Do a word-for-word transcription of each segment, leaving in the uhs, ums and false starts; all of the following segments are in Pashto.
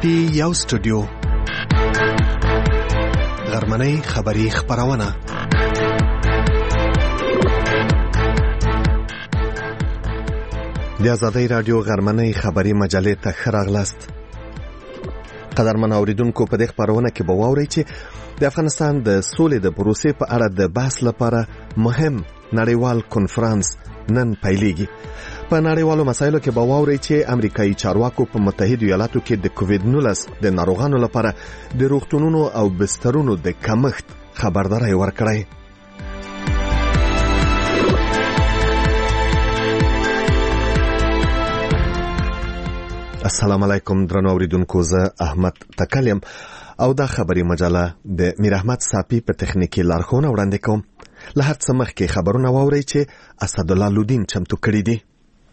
پی یو سټوډیو غرمنۍ خبری خبرونه د آزادۍ رادیو غرمنۍ خبری مجلې ته ښه راغلاست. قدرمن اوریدونکو، په دې خبرونه کې به واورئ چې د افغانستان د سولې د پروسې په اړه د بحث لپاره مهم نړیوال کنفرانس نن پیلېږي. په نړیوالو مسایلو کې به واورئ چې امریکایي چارواکو په متحده ایالاتو کې د کووید نولس د ناروغانو لپاره د روغتونونو او بسترونو د کمښت خبرداری ورکړی. السلام علیکم درنو اوریدونکو، زه احمد تکلم او دا خبری مجله د میر احمد صافی په تخنیکی لارښوونه وړاندې کوم. له هر څه مخکې خبرونه واورئ چې اسدالله لودین چمتو کړي دي.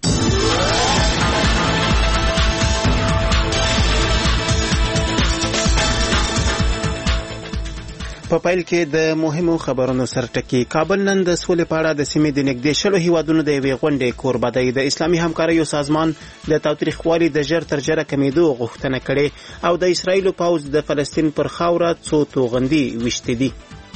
په پیل کې د مهمو خبرونو سرټکی. کابل نن د سولې په اړه د سیمې د نږدې شلو هیوادونو د یوې غونډې کوربه دی. د اسلامي همکاریو سازمان د تاوتریخوالي د ژر تر ژره کمیدو غوښتنه کړې او د اسرایلو پوځ د فلسطین پر خاوره څو توغندي وشتې دي.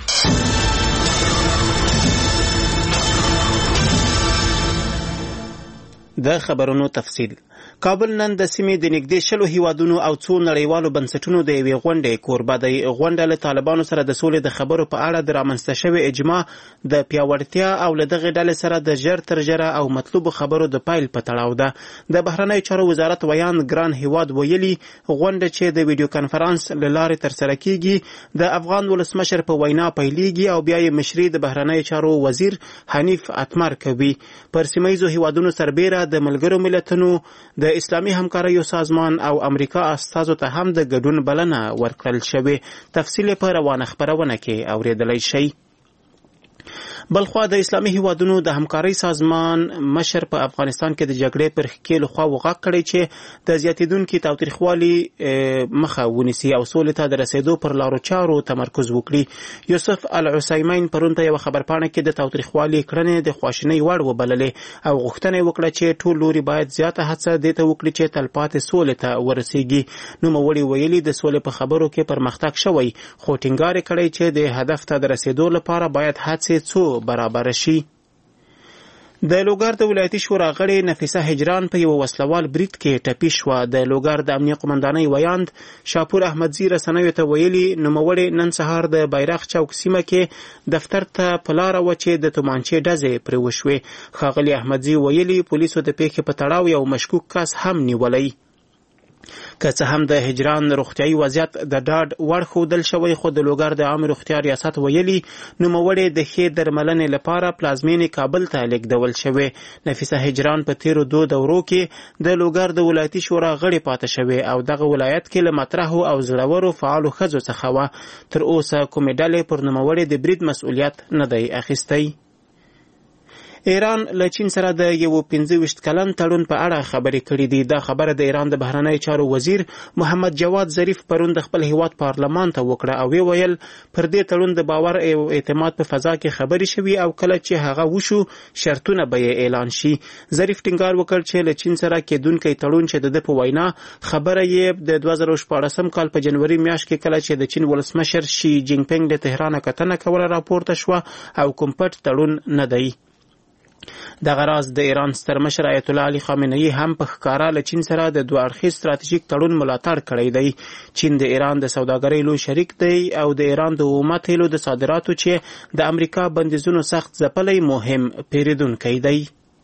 د خبرونو تفصیل. کابل نن د سیمې د نږدې شلو هیوادونو او څو نړیوالو بنسټونو د یوې غونډې کوربه دی. غونډه له طالبانو سره د سولې د خبرو په اړه د رامنځته شوې اجماع د پیاوړتیا او له دغې ډلې سره د ژر تر ژره او مطلوبو خبرو د پیل په تړاو ده. د بهرنیو چارو وزارت ویان ګران هیواد ویلي غونډه چې د ویډیو کانفرنس له لارې ترسره کیږي د افغان ولسمشر په وینا پیلېږي او بیا یې مشري د بهرنیو چارو وزیر حنیف اتمر کوي. پر سیمه ییزو هیوادونو سربیره د ملګرو ملتونو د اسلامي همکاریو سازمان او امریکا استازو ته هم د ګډون بلنه ورکړل شوې. تفصیل په روانه خبرونه کې اوریدلای شئ. بلخوا د اسلامي هیوادونو د همکارۍ سازمان مشر په افغانستان کې د جګړې پر ښکېلو خوا وغږ کړی چې د زیاتېدونکي تاوتریخوالي مخه ونیسي او سولې ته د رسېدو پر لارو چارو تمرکز وکړي. یوسف العثیمین پرون په یوه خبرپاڼه کې د تاوتریخوالي کړنې د خواشینۍ وړ وبللې او غوښتنه یې وکړه چې ټول لوري باید زیاته هڅه دې ته وکړي چې تلپاتې سولې ته ورسېږي. نوموړي ویلي د سولې په خبرو کې پرمختګ شوی، خو ټینګار یې کړی چې د هدف ته د رسېدو لپاره باید هڅې څو برابر شي. د لوګر د ولایتي شورا غړې نفیسه هجران په یو وسلوال برید کې ټپي شوه. د لوګر د امنیه قومندانۍ ویاند شاپور احمدزي رسنیو ته ویلي نوموړې نن سهار د بیرغ چوک سیمه کې دفتر ته په لاره وه چې د تومانچې ډزې پرې وشوې. ښاغلي احمدزي ویلي پولیسو د پیښې په تړاو یو مشکوک کس هم نیولی. که څه هم د هجران روغتیايي وضعیت د ډاډ وړ ښودل شوی، خو د لوګر د عامه روغتیا ریاست ویلي نوموړې د ښې درملنې لپاره پلازمینې کابل ته لیږدول شوی. نفیسه هجران په تیرو دو دورو کې د لوګر د ولایتي شورا غړې پاتې شوی او دغه ولایت کې له مطرحو او زړورو فعالو ښځو څخه وه. تر اوسه کومې ډلې پر نوموړې د برید مسؤلیت نه دی اخیستی. ایران له چین سره د یو پنځه ویشت کلن تړون په اړه خبرې کړې دي. دا خبره د ایران د بهرنیو چارو وزیر محمد جواد ظریف پرون د خپل هیواد پارلمان ته وکړه او وی ویل پر دې تړون د باور او اعتماد په فضا کې خبرې شوي او کله چې هغه وشو شرطونه به یې اعلان شي. ظریف ټینګار وکړ چې له چین سره کېدونکی تړون چې د ده په وینا خبره یې د دوه زره شپاړسم کال په جنوري میاشت کې کله چې د چین ولسمشر شي جینګ پینګ د تهران کتنه کوله راپورته شوه او کوم پټ تړون نه دی. دغه راز د ایران ستر مشر آیت الله علي خامنه‌ای هم په ښکاره له چین سره د دوه اړخیز ستراتیژیک تړون ملاتړ کړی دی. چین د ایران د سوداګرۍ لوی شریک دی او د ایران د اومه تیلو د صادراتو چې د امریکا بندیزونو سخت ځپلی مهم پیرودونکی دی.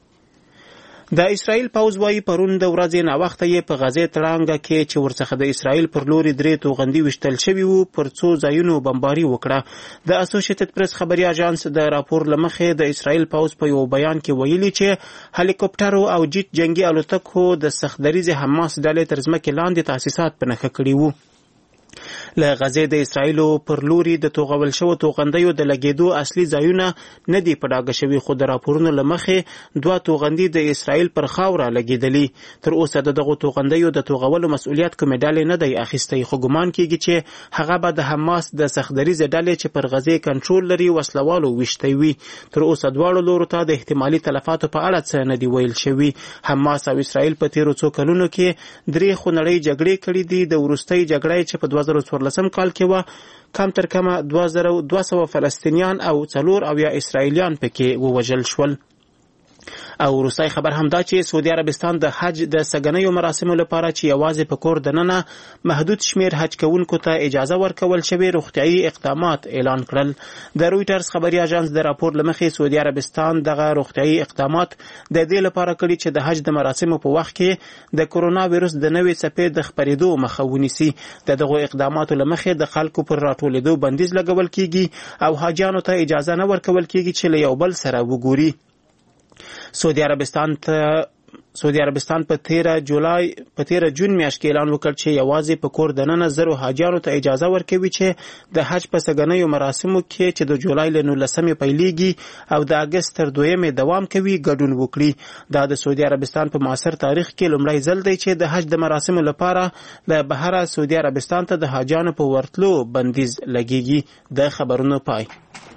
د اسرائیل پوځ وايي پرون د ورځې ناوخته یې په غزې تړانګه کې چې ورڅخه د اسرائیل پر لوري درې توغندي وشتل شوي وو پر څو ځایونو بمباري وکړه. د اسوسییټډ پریس خبري اژانس د راپور له مخې د اسرائیل پوځ په یو بیان کې ویلي چې هلیکوپټرو او جیټ جنگي الوتکو د سخت دریځ حماس ډلې تر ځمکې لاندې تاسیسات په نښه کړي وو. له غزې د اسرایلو پر لوري د توغول شو توغندیو د لګیدو اصلي ځایونه نه دی په ډاګه شوي، خو د راپورونو له مخې دوه توغندي د اسرایل پر خاوره لګیدلي. تر اوسه د دغو توغندیو د توغولو مسؤلیت کومې ډلې نه دی اخیستی، خو ګمان کیږي چې هغه به د حماس د سختدریزې ډلې چې پر غزې کنټرول لري وسلوالو ویشتی وي. تر اوسه دواړو لورو ته د احتمالي تلفاتو په اړه څه نه دی ویل شوي. حماس او اسرائیل په تیرو څو کلونو کې درې خونړۍ جګړې کړې دي. د وروستۍ جګړې چې په دوه زره څوارلسم کال کې وه کم تر کمه دوه زره دوه سوه فلسطینیان او څلور اویا اسرائیلیان پکې ووژل شول. او وروستی خبر هم دا چې سعودي عربستان د حج د سګنیو مراسمو لپاره چې یوازې په کور دننه محدود شمیر حج کوونکو ته اجازه ورکول شوې روغتیايي اقدامات اعلان کړل. د رویټرز خبري اژانس د راپور له مخې سعودي عربستان دغه روغتیايي اقدامات د دې لپاره کړي چې د حج د مراسمو په وخت کې د کرونا وایرس د نوې څپې د خپرېدو مخه ونیسي. د دغو اقداماتو له مخې د خلکو پر راټولېدو بندیز لګول کیږي او حاجیانو ته اجازه نه ورکول کیږي چې له یو بل سره وګوري. سعودي عربستان ته سعودي عربستان په تیره جولای په تیره جون میاشت کې اعلان وکړ چې یوازې په کور دننه زرو حاجیانو ته اجازه ورکوي چې د حج په سګنیو مراسمو کې چې د جولای له نولسمې پیلیږي او د اګست تر دویمې دوام کوي ګډون وکړي. دا د سعودي عربستان په معاصر تاریخ کې لومړی ځل دی چې د حج د مراسمو لپاره له بهره سعودي عربستان ته د حاجیانو په ورتلو بندیز لګیږي. د خبرونو پای.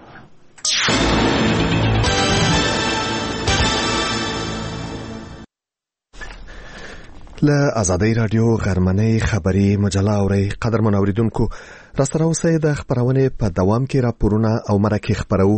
له آزادۍ رادیو غرمنۍ خبري مجله اورئ. قدرمن اوریدونکو، راسره اوسئ. د خپرونې په دوام کې راپورونه او مرکې خپرو.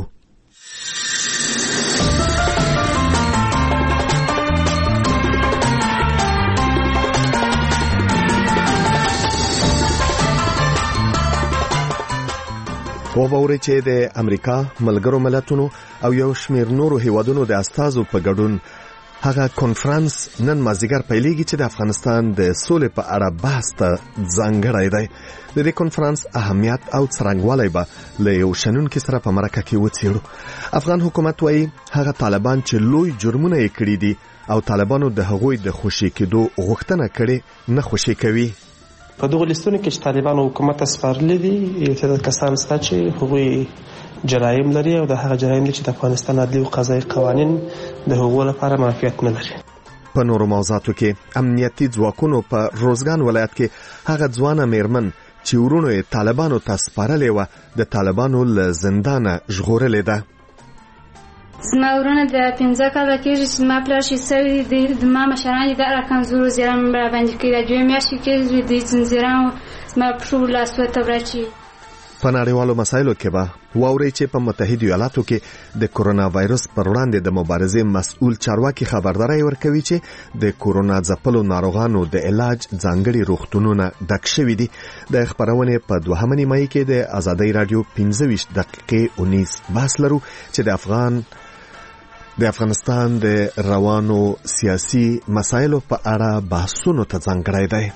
وبورئ چې د امریکا ملګرو ملتونو او یو شمېر نورو هیوادونو د استازو په ګډون هغه کنفرانس نن مازیګر پیلېږي چې د افغانستان د سولې په اړه بحث ته ځانګړی دی. د دې کنفرانس اهمیت او څرنګوالی به له یو شنونکي سره په مرکه کې وڅېړو. افغان حکومت وایي هغه طالبان چې لوی جرمونه یې کړي دي او طالبانو د هغوی د خوشي کېدو غوښتنه کړې نه خوشي کوي. په دغه لیستونو کې چې طالبانو حکومت سپارلي دي یو تعداد کسان شته چې هغوی جرایم لري او د هغه جرایم چې د افغانستان عدلي او قضایي قوانین د هغو لپاره معافیت نه لري. په نورو موضوعاتو کې امنیتي ځواکونو په روزګان ولایت کې هغه ځوانه میرمن چې ورونو یې طالبانو ته سپارلې وه د طالبانو له زندانه ژغورلې ده. زما ورونه د پنځه کاله کېږي چې زما پلار شهید سوی دی. زما مشران یې د ارکان زور زیران راباندې کړي. د دوې میاشتې کېږي دوی زنځیران زما پښو لاسو ته وراچي. په نړیوالو مسایلو کې به واورئ چې په متحده ایالاتو کې د کرونا وایرس پر وړاندې د مبارزې مسؤل چارواکي خبرداري ورکوي چې د کرونا ځپلو ناروغانو د علاج ځانګړي روغتونونه ډک شوي دي. د خبرونې په دوهمه نیمایي کې د آزادۍ رادیو پنځه ویشت دقیقې اونیز بحث لرو چې د افغان د افغانستان د روانو سیاسي مسایلو په اړه بحثونو ته ځانګړی دی.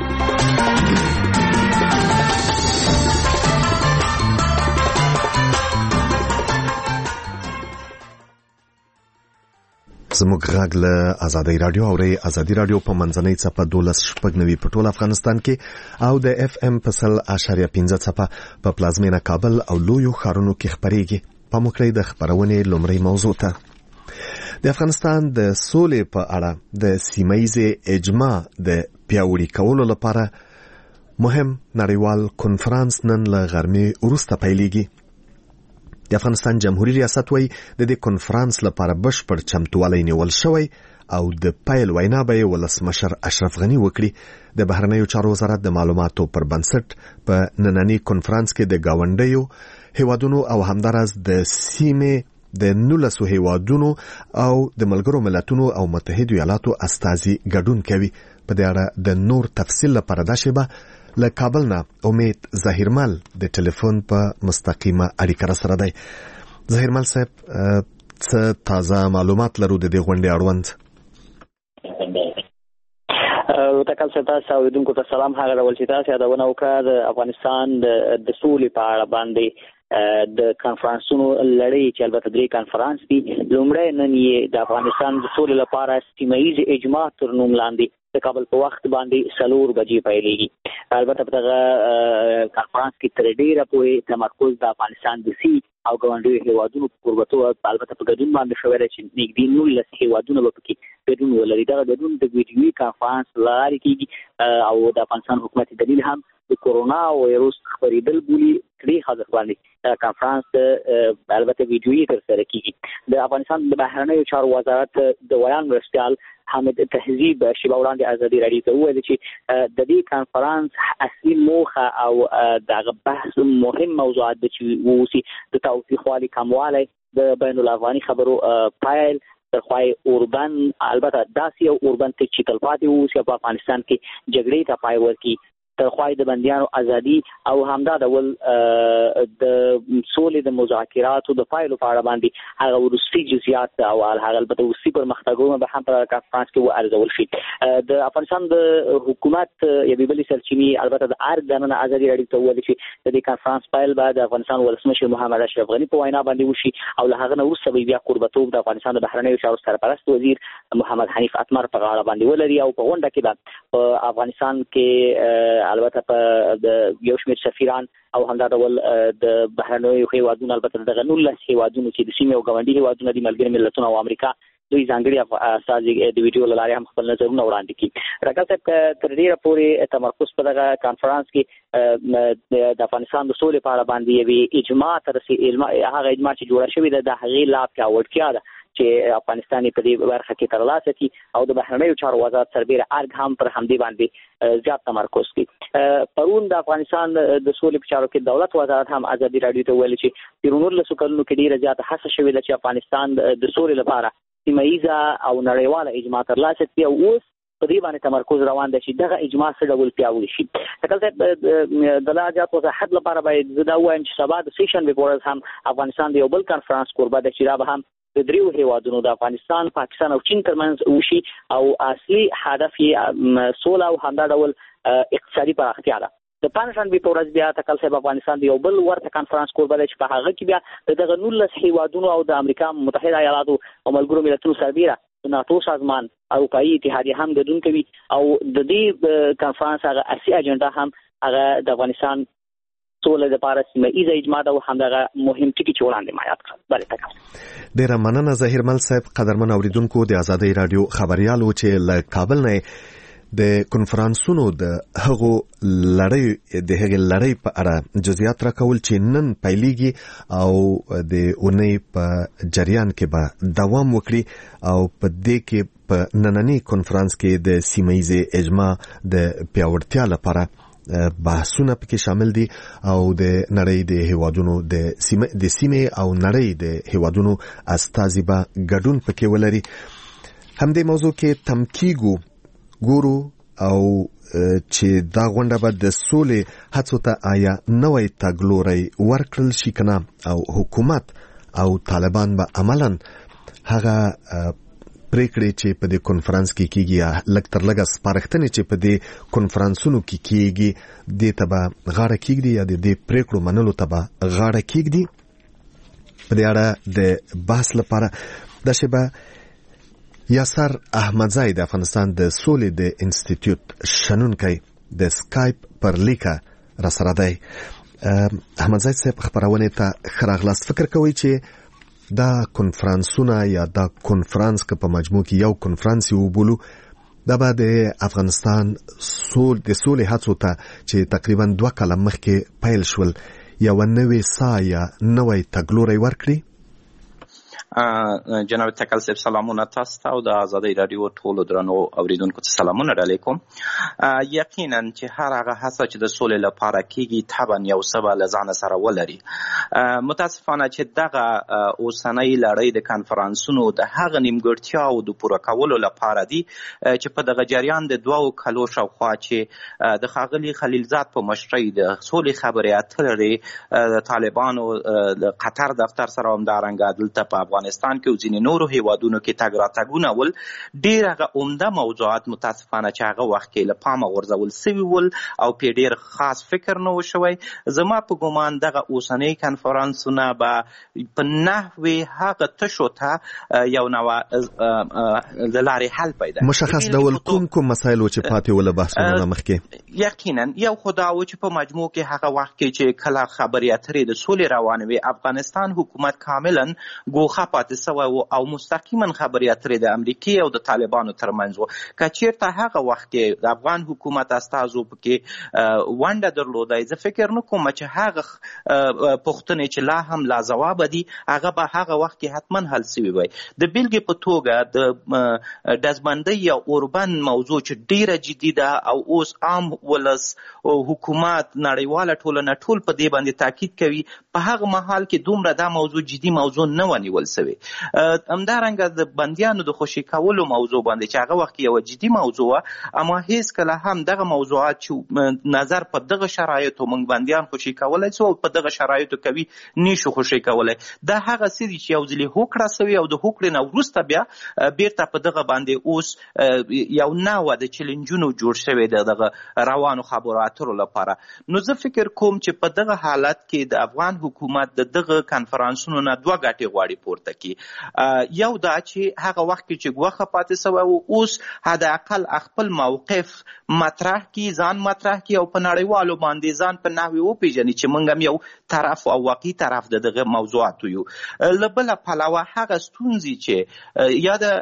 زموږ غږ له آزادۍ رادیو اورئ. آزادۍ رادیو په منځنۍ څپه دولس شپږ نوي په ټول افغانستان کې او د اف ام په سل اشاریه پنځه څپه په پلازمینه کابل او لویو ښارونو کې خپرېږي. په مکړی د خبرونې لومړی موضوع ته د افغانستان د سولې په اړه د سیمه‌ییزې اجماع د پیاوړي کولو لپاره مهم نړیوال کنفرانس نن له غرمې وروسته پیلېږي. د افغانستان جمهوریت ریاست وایي د دې کنفرانس لپاره بشپړ چمتووالی نیول شوی او د پیل وینا به یې ولسمشر اشرف غني وکړي. د بهرنیو چارو وزارت د معلوماتو پر بنسټ په نننی کنفرانس کې د گاونډیو هیوادونو او همدارس د سیمې د نولسو هیوادونو او د ملګرو ملتونو او متحده ایالاتو استازي ګډون کوي. په دې اړه د نور تفصیل لپاره دا شیبه له کابل نه امید ظهیرمل د ټلیفون په مستقیمه اړیکه سره دی. ظهیرمل صاحب څه تازه معلومات لرو د دې غونډې اړوند؟ وتکل ستاسو اوریدونکو ته سلام. هغه ډول چې تاسو یادونه وکړه د افغانستان د سولې په اړه باندې د کانفرنسونو لړۍ چې البته درې کانفرنس دي. لومړی نن یې د افغانستان د سولې لپاره سیمه‌ییز اجماع تر نوم لاندې د کابل په وخت باندې څلور بجې پیلېږي. البته په دغه کانفرنس کې تر ډېره پورې تمرکز د افغانستان د سی او ګاونډیو هیوادونو په کوربتو البته په ګډون باندې شوی دی چې نږدې نولس هیوادونه به پکې ګډون ولري. دغه ګډون د ویډیوي کانفرنس له لارې کېږي او د افغانستان حکومت دلیل هم د کورونا وایروس خپرېدل بولي. کړي حاضر باندې کانفرنس البته ویډیوي ترسره کېږي. د افغانستان د بهرنیو چارو وزارت د ویان مرستیال حامد تهذیب شیبه وړاندې ازادي راډیو ته وویل چې د دې کانفرنس اصلي موخه او دغه بحث مهم موضوعات د چې ووسی د تاوتریخوالي کموالی د بین الافغاني خبرو پایل تر خوای اوربن البته داسې او اوربن ته چې تلپاتې ووسی په افغانستان کې جګړې ته پای ورکړي تر خوای د بندیانو ازادي او همدا ډول د سولې د مذاکراتو د پایلو په اړه باندې هغه وروستي جزئیات او هغه البته وروستي پرمختګونه به هم په کانفرنس کې وارزول شي. د افغانستان د حکومت یوې بلې سرچینې البته د ارګ دننه ازادي راډیو ته وویل چې د دې کانفرنس پیل به د افغانستان ولسمشر محمد اشرف غني په وینا باندې وشي او له هغه نه وروسته بیا قربتوب د افغانستان د بهرنیو چارو سرپرست وزیر محمد حنیف اتمر په غاړه باندې ولري او په غونډه کې به په افغانستان کې البته په د یو شمېر سفیران او همدا ډول د بهرنیو هیوادونو البته دغه نولس هیوادونو چې د سیمې او ګاونډي هیوادونو د ملګري ملتونو او امریکا دوی ځانګړي استازي د ویډیو له لارې هم خپل نظرونه وړاندې کړي. راکړه صاحب تر ډېره پورې تمرکز په دغه کانفرنس کې د افغانستان د سولې په اړه باندې یوې اجماع تر هغه اجماع چې جوړه شوې ده د هغې لا پیاوړتیا ده چې افغانستان په دې برخه کې ترلاسه کړي او د بهرنیو چارو وزارت سربېره ارګ هم پر همدې باندې زیات تمرکز کړي. پرون د افغانستان د سولې په چارو کې دولت وزارت هم ازادي راډیو ته ویل چې تیر نولسو کلونو کې ډېره زیاته هڅه شوې ده چې افغانستان د سولې لپاره سیمه ییزه او نړیواله اجماع ترلاسه کړي او اوس په دې باندې تمرکز روان دی چې دغه اجماع څه ډول پیاوړی شي. تکل د لا زیات وضاحت لپاره باید زه دا ووایم چې سبا د سیشن ریپورټ هم افغانستان د یو بل کانفرنس کوربه دی چې دا به هم د دریو هیوادونو د افغانستان، پاکستان او چین ترمنځ وشي او اصلي هدف یې سوله او همدا ډول اقتصادي پراختیا ده. د پنځشنبې په ورځ بیا تکل صاحب افغانستان د یو بل ورته کانفرنس کوربه دی چې په هغه کې بیا دغه نولس هیوادونو او د امریکا متحده ایالاتو او ملګرو ملتونو سربېره د ناتو سازمان اروپایي اتحادیه هم ګډون کوي او د دې کانفرنس هغه اصلي اجنډا هم هغه د افغانستان سولې لپاره سیمه ایزه اجماع ده او همدغه مهم ټکي چې وړاندې ما یاد کړل. بله تکل ډېره مننه ظهیر مل صاحب. قدرمن اوریدونکو د ازادۍ راډیو خبریال و چې له کابل نه د کنفرانسونو د هغو لړۍ د هغې لړۍ په اړه جزئیات راکول چې نن پیلېږي او د اونۍ په جریان کې به دوام وکړي او په دې کې په نننۍ کنفرانس کې د سیمه ییزې اجماع د پیاوړتیا لپاره بحثونه پکې شامل دي او د نړۍ د هیوادونو د سیمه د سیمې او نړۍ د هیوادونو استازي به ګډون پکې ولري. همدې موضوع کې تم کیږو ګورو او چې دا غونډه به د سولې هڅو ته آیا نوی تګلوری ورکړل شي کنه او حکومت او طالبان به عملاً هغه پریکړې چې په دې کنفرانس کې کیږي یا لږ تر لږه سپارښتنې چې په دې کنفرانسونو کې کیږي دې ته به غاړه کیږدي یا د دې پریکړو منلو ته به غاړه کیږدي. په دې اړه د بحث لپاره د شبه یاسر احمدزی د افغانستان د سولې د انسټیټیوټ شنونکی د سکایپ پر لیکه را سره دی. احمدزی صاحب خبرونه ته ښه راغلاست. فکر کوي چې دا کنفرانسونه یا دا کنفرانس که په مجموع کې یو کنفرانس یې وبولو دا به د افغانستان سول د سولې هڅو ته چې تقریبا دوه کاله مخکې پیل شول یوه نوې ساه یا نوی تګلوری ورکړي. جناب تکل صاحب سلامونه تاسو ته او د ازادۍ راډیو ټولو درنو اوریدونکو ته سلامونه علیکم. یقینا چې هر هغه هڅه چې د سولې لپاره کیږي طبعا یو څه به له ځانه سره ولري. متاسفانه چې دغه اوسنۍ لړۍ د کنفرانسونو د هغه نیمګړتیاو د پوره کولو لپاره دي چې په دغه جریان د دوو کلو شاوخوا چې د ښاغلي خلیلزاد په مشرۍ د سولې خبرې اترې د طالبانو د قطر دفتر سره همدارنګه دلته په افغانستان کې او ځینې نورو هیوادونو کې تګ راتګونه ول، ډېر هغه عمده موضوعات متاسفانه چې هغه وخت کې له پامه غورځول سوي ول او پې ډېر خاص فکر نه و شوی. زما په ګمان دغه اوسنۍ کنفرانسونه به په نحوې هغه تشو ته یو نوع د لارې حل پیدا مشخص ډول کوم کوم مسایل و چې پاتې ول بحثونه مخکې؟ یقینا یو خو دا و چې په مجموع کې هغه وخت کې چې کله خبرې اترې د سولې روانې وې، افغانستان حکومت کاملا ګوښه پاتې سوی و او مستقیما خبرې اترې د امریکې او د طالبانو ترمنځ و. که چېرته هغه وخت کې د افغان حکومت استازو پکې ونډه درلودای، زه فکر نه کوم چې هغه پوښتنې چې لا هم لا ځواب دي هغه به هغه وخت کې حتما حل سوي وای. د بیلګې په توګه د ډزبندۍ یا اوربند موضوع چې ډیره جدي ده او اوس عام ولس او حکومت نړیواله ټولنه ټول په دې باندې تاکید کوي، په هغه مهال کې دومره دا موضوع جدي موضوع نه ونیول سوی. همدارنګه د بندیانو د خوشي کولو موضوع باندې چې هغه وخت یو جدي موضوع وه، اما هیڅ کله هم دغه موضوعات چې نظر په دغه شرایطو موږ بندیان خوشي کولی سو او په دغه شرایطو کوي نیشو خوشي کولی. دا هغه څه دي چې یو ځلې هوکړه سوي او د هوکړې نه وروسته بیا بیرته په دغه باندې اوس یو نوع د چیلنجونو جوړ شوی دی دغه روانو خبرو اترو لپاره. نو زه فکر کوم چې په دغه حالت کې د افغان حکومت د دغه کنفرانسونو نه دوه ګټې غواړي پورته کړي. یو دا چې هغه وخت کې چې ګوښه پاتې سوی و، اوس حداقل خپل موقف مطرح کړي، ځان مطرح کړي او په نړیوالو باندې ځان په نحوې وپېژني چې موږ هم یو طرف او واقعي طرف د دغه موضوعاتو یو. له بله پلوه هغه ستونزې چې یا د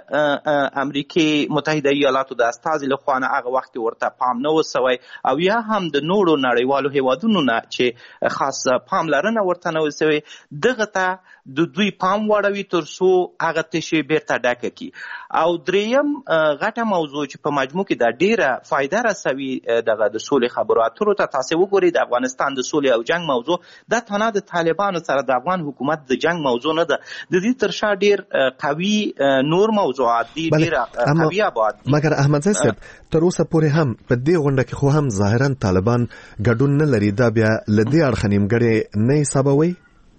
امریکې متحده ایالاتو د استازي له خوا نه هغه وخت ورته پام نه و سوی او یا هم د نورو نړیوالو هیوادونو نه چې خاص پاملرنه ورته نه و سوی، دغه ته د دوی پام واړوي تر څو هغه تشې بیرته ډکه کړي. او دریم غټه موضوع چې په مجموع کې دا ډیره فایده رسوي دغه د سولې خبرو اترو ته، تاسې وګورئ د افغانستان د سولې او جنگ موضوع دا تنها د طالبانو سره د افغان حکومت د جنگ موضوع نه ده، د دې تر شا ډیر قوي نور موضوعات دي، ډیر قوي ابعاد دي. مګر احمدزی صاحب تر اوسه پورې هم په دې غونډه کې خو هم ظاهرا طالبان ګډون نه لري، دا بیا له دې اړخه نیمګړی نه حسابوي؟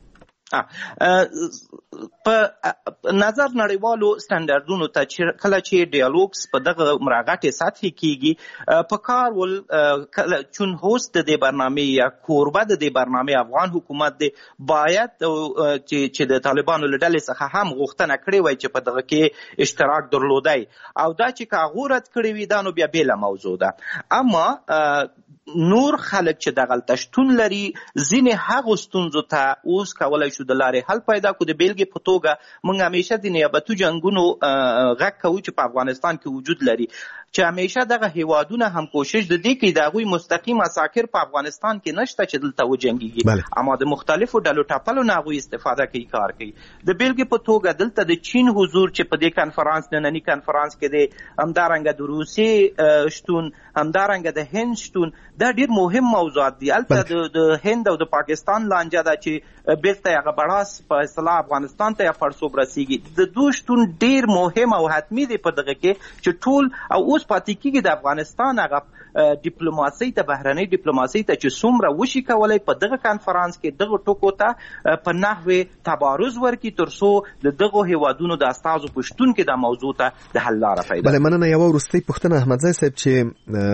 په نظر نړیوالو سټنډردونو ته چې کله چې ډیالوګس په دغه مراغټې سطحې کیږي، په کار ول کله چون هوست د دې برنامې یا کوربه د دې برنامې افغان حکومت دی باید چې چې د طالبانو له ډلې څخه هم غوښتنه کړې وای چې په دغه کې اشتراک درلودای، او دا چې کاغو رد کړی وي دا نو بیا بیله موضوع ده. اما نور خلک چې دغلته شتون لري ځینې هغو ستونزو ته اوس کولی شو د لارې حل پیدا کړو. د بیلګې په توګه موږ همیشه د نیابتي جنګونو غږ کوو چې په افغانستان کې وجود لري، چې همیشه دغه هیوادونه هم کوشش د دې کوي د هغوی مستقیم اساکر په افغانستان کې نشته چې دلته وجنګېږي، اما د مختلفو ډلو ټپلو نه هغوی استفاده کوي، کار کوي. د بیلګې په توګه دلته د چین حضور چې په دې کنفرانس ننني کنفرانس کې دی، همدارنګه د روسیې شتون، همدارنګه د هند شتون، دا ډیر مهم موضوعات دي. البته د هند او د پاکستان لانجه ده چې بیرته هغه بړاس په اصطلاح افغانستان ته یا پړسوب رسیږي، د دوی شتون ډیر مهم او حتمي دی په دغه کې چې ټول او اوس پاتې کېږي د افغانستان هغه ډیپلوماسۍ ته، بهرنۍ ډیپلوماسۍ ته چې څومره وشي کولی په دغه کنفرانس کې دغه ټکو ته په نحوې تبارز ورکړي تر څو د دغو هیوادونو د استازو په شتون کې دا موضوع ته د حل لاره پیدا. بله مننه. یوه وروستۍ پوښتنه احمدزی صاحب چې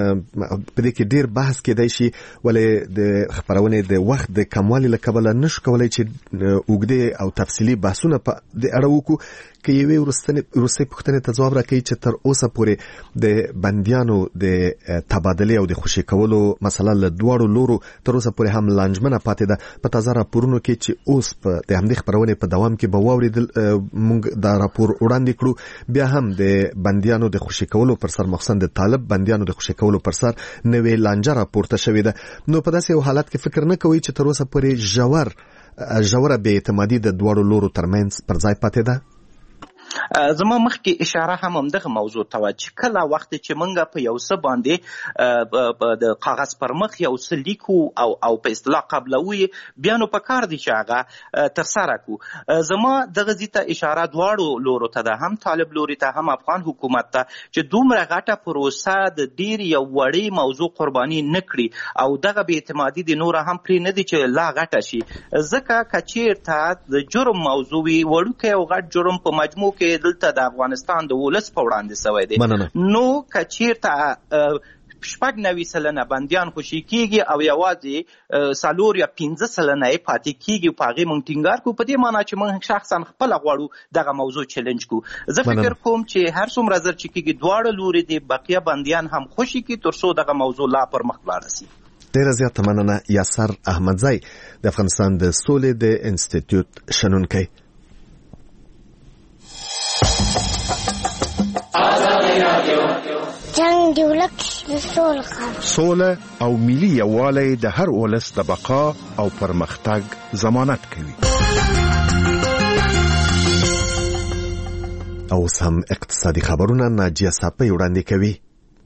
په دې کې ډیر بحث کېدی شي ولې د خپرونې د وخت د کموالي له کبله نشو کولی چې اوږدې او تفصیلي بحثونه په دې اړه وکړو. که یوې وروستۍ پوښتنې ته ځواب راکوي چې تر اوسه پورې د بندیانو د تبادلې او د خوشي کولو مسله له دواړو لورو تر اوسه پورې هم لانجمنه پاتې ده. په تازه راپورونو کې چې اوس په د همدې خپرونې په دوام کې به واورېدل، موږ دا راپور وړاندې کړو، بیا هم د بندیانو د خوشي کولو پر سر، مخصوصا د طالب بندیانو د خوشي کولو پر سر نوې لانجه راپورته شوې ده. نو په داسې یو حالت کې فکر نه کوئ چې تر اوسه پورې ژور ژوره بې اعتمادي د دواړو لورو ترمنځ پر ځای پاتې ده؟ زما مخکې اشاره هم همدغه موضوع ته وه چې کله وخت چې موږ په یو څه باندې د کاغذ پر مخ یو څه لیکو او او په اصطلاح قبلوو بیا نو پکار دي چې هغه ترسره کړو. زما دغه ځای ته اشاره دواړو لورو ته ده، هم طالب لوري ته هم افغان حکومت ته، چې دومره غټه پروسه د ډیر یو وړې موضوع قرباني نه کړي او دغه بې اعتمادي د نوره هم پرې نه دي چې لا غټه شي. ځکه که چېرته د جرم موضوع وي، وړوکی او غټ جرم په مجموع کې دلته د افغانستان د ولس په وړاندې سوی دی، نو که چېرته شپږ نوي سلنه بندیان خوشي کېږي او یوازې څلور یا پنځه سلنه یې پاتې کېږي، په هغې موږ ټینګار کړو، په دې معنا چې موږ شخصا خپله غواړو دغه موضوع چلنج کړو. زه فکر کوم چې هر څومره زر چې کېږي دواړه لورې د بقیه بندیان هم خوشي کړي تر څو دغه موضوع لا پر مخ لاړه سي. ډیره زیاته مننه. یاسر احمدزی د افغانستان د سولې د انسټیټیوټ شنونکی. جنگ دی ولک د سولې خبر، سوله او ملي یووالی د هر ولس د بقا او پرمختګ ضمانت کوي. اوس هم اقتصادي خبرونه ناجیه صافی وړاندې کوي.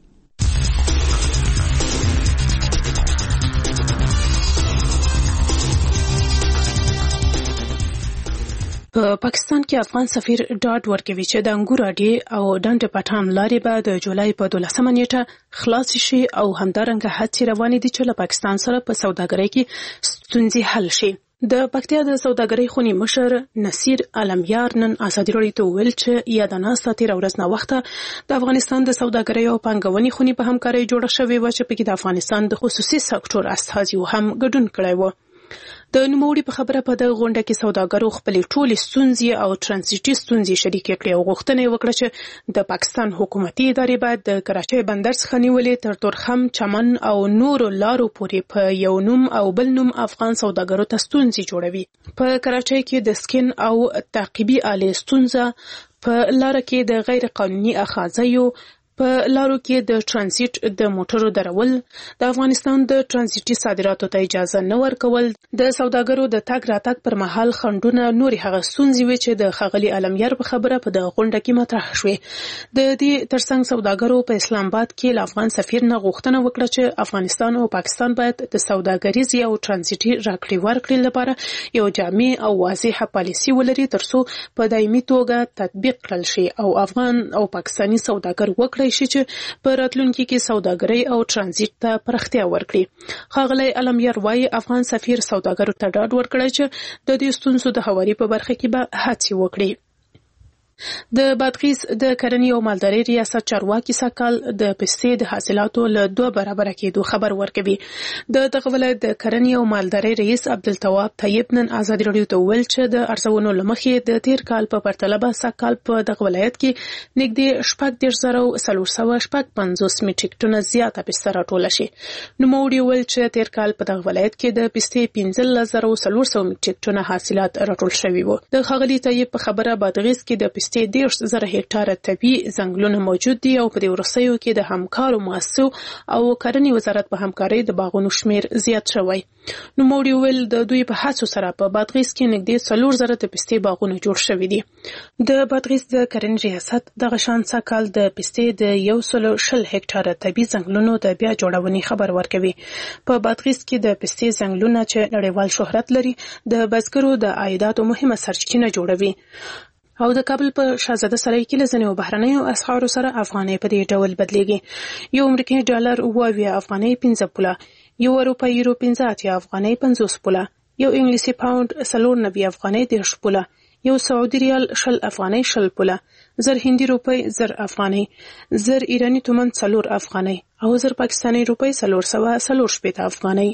په پاکستان کې افغان سفیر ډاډ ورکوي چې د انګور اډې او ډنډ پټان لارې به د جولای په دولسمه نیټه خلاص شي او همدارنګه هڅې روانې دي چې له پاکستان سره په سوداګرۍ کې ستونزې حل شي. د پکتیا د سوداګرۍ خونی مشر نصیر علمیار نن ازادي راډیو ته ویل چې یادناسته تیر ورځ نه وخته د افغانستان د سوداګرۍ او پانګونې خونی په همکارۍ جوړه شوې و چې پکې د افغانستان د خصوصي سکتور استازي هم ګډون کړی و. د نوموړي په خبره په دغه غونډه کې سوداګرو خپلې ټولې ستونزې او ترانزیټي ستونزې شریکې کړې او غوښتنه یې وکړه چې د پاکستان حکومتي ادارې باید د کراچۍ بندر څخه نیولې تر تورخم، چمن او نورو لارو پورې په یو نوم او بل نوم افغان سوداګرو ته ستونزې جوړوي. په کراچۍ کې د سکین او تعقیبي آلې ستونزه، په لار کې د غیر قانوني اخاذیو، په لارو کې د ترانزیټ د موټرو درول، د افغانستان د ترانزیټي صادراتو ته اجازه نه ورکول، د سوداګرو د تګ راتګ پر مهال خنډونه، نورې هغه ستونزې وې چې د ښاغلي علمیار په خبره په دغه غونډه کې مطرح شوې. د دې ترڅنګ سوداګرو په اسلام آباد کې له افغان سفیر نه غوښتنه وکړه چې افغانستان او پاکستان باید د سوداګریزې او ترانزیټي راکړې ورکړې لپاره یو جامع او واضحه پالیسي ولري ترڅو په دایمي توګه تطبیق کړل شي او افغان او پاکستاني سوداګر وکړي شي چې په راتلونکي کې سوداګرۍ او ترانزیت ته پراختیا ورکړي. ښاغلی علمیار وایي افغان سفیر سوداګرو ته ډاډ ورکړی چې د دې ستونزو د هواري په برخه کې به هڅې وکړي. د بادغیس د کرنې او مالدارۍ ریاست چارواکي سږ کال د پستې د حاصلاتو له دوه برابره کېدو خبر ورکوي. د دغه ولایت د کرنې او مالدارۍ رئیس عبدالتواب طیب نن ازادي راډیو ته وویل چې د ارزونو له مخې د تیر کال په پرتله به سږ کال په دغه ولایت کې نږدې شپږ دېرش زره څلور سوه شپږ پنځوس میټریک ټنه زیاته پسته راټوله شي. نوموړي وویل چې تیر کال په دغه ولایت کې د پستې پنځلس زره څلور سوه میټریک ټنه حاصلات راټول شوي وو. د ښاغلي طیب په خبره بادغیس کې د پستې دېرش زره هکټاره طبیعي ځنګلونه موجود دي او په دې وروستیو کې د همکارو مؤسسو او کرنې وزارت په همکارۍ د باغونو شمیر زیات شوی. نوموړي وویل د دوی په هڅو سره په بادغیس کې نږدې څلور زره د پستې باغونه جوړ شوي دي. د بادغیس د کرنې ریاست دغه شان سږ کال د پستې د یو سلو شل هکټاره طبیعي ځنګلونو د بیا جوړونې خبر ورکوي. په بادغیس کې د پستې ځنګلونه چې نړیوال شهرت لري د بزګرو د عایداتو مهمه سرچینه جوړوي. او د کابل په شاهزاده سرای کې له ځینو بهرنیو اسعارو سره افغانۍ په دې ډول بدلیږي. یو امریکایي ډالر اوه اویا افغانۍ پنځه پوله، یو اروپایي یورو پنځه اتیا افغانۍ پنځوس پوله، یو انګلیسي پاوند څلور نوي افغانۍ دېرش پوله، یو سعودي ریال شل افغانۍ شل پوله، زر هندي روپۍ زر افغانۍ، زر ایرانی تومن څلور افغانۍ او زر پاکستاني روپۍ څلور سوه څلور شپېته افغانۍ.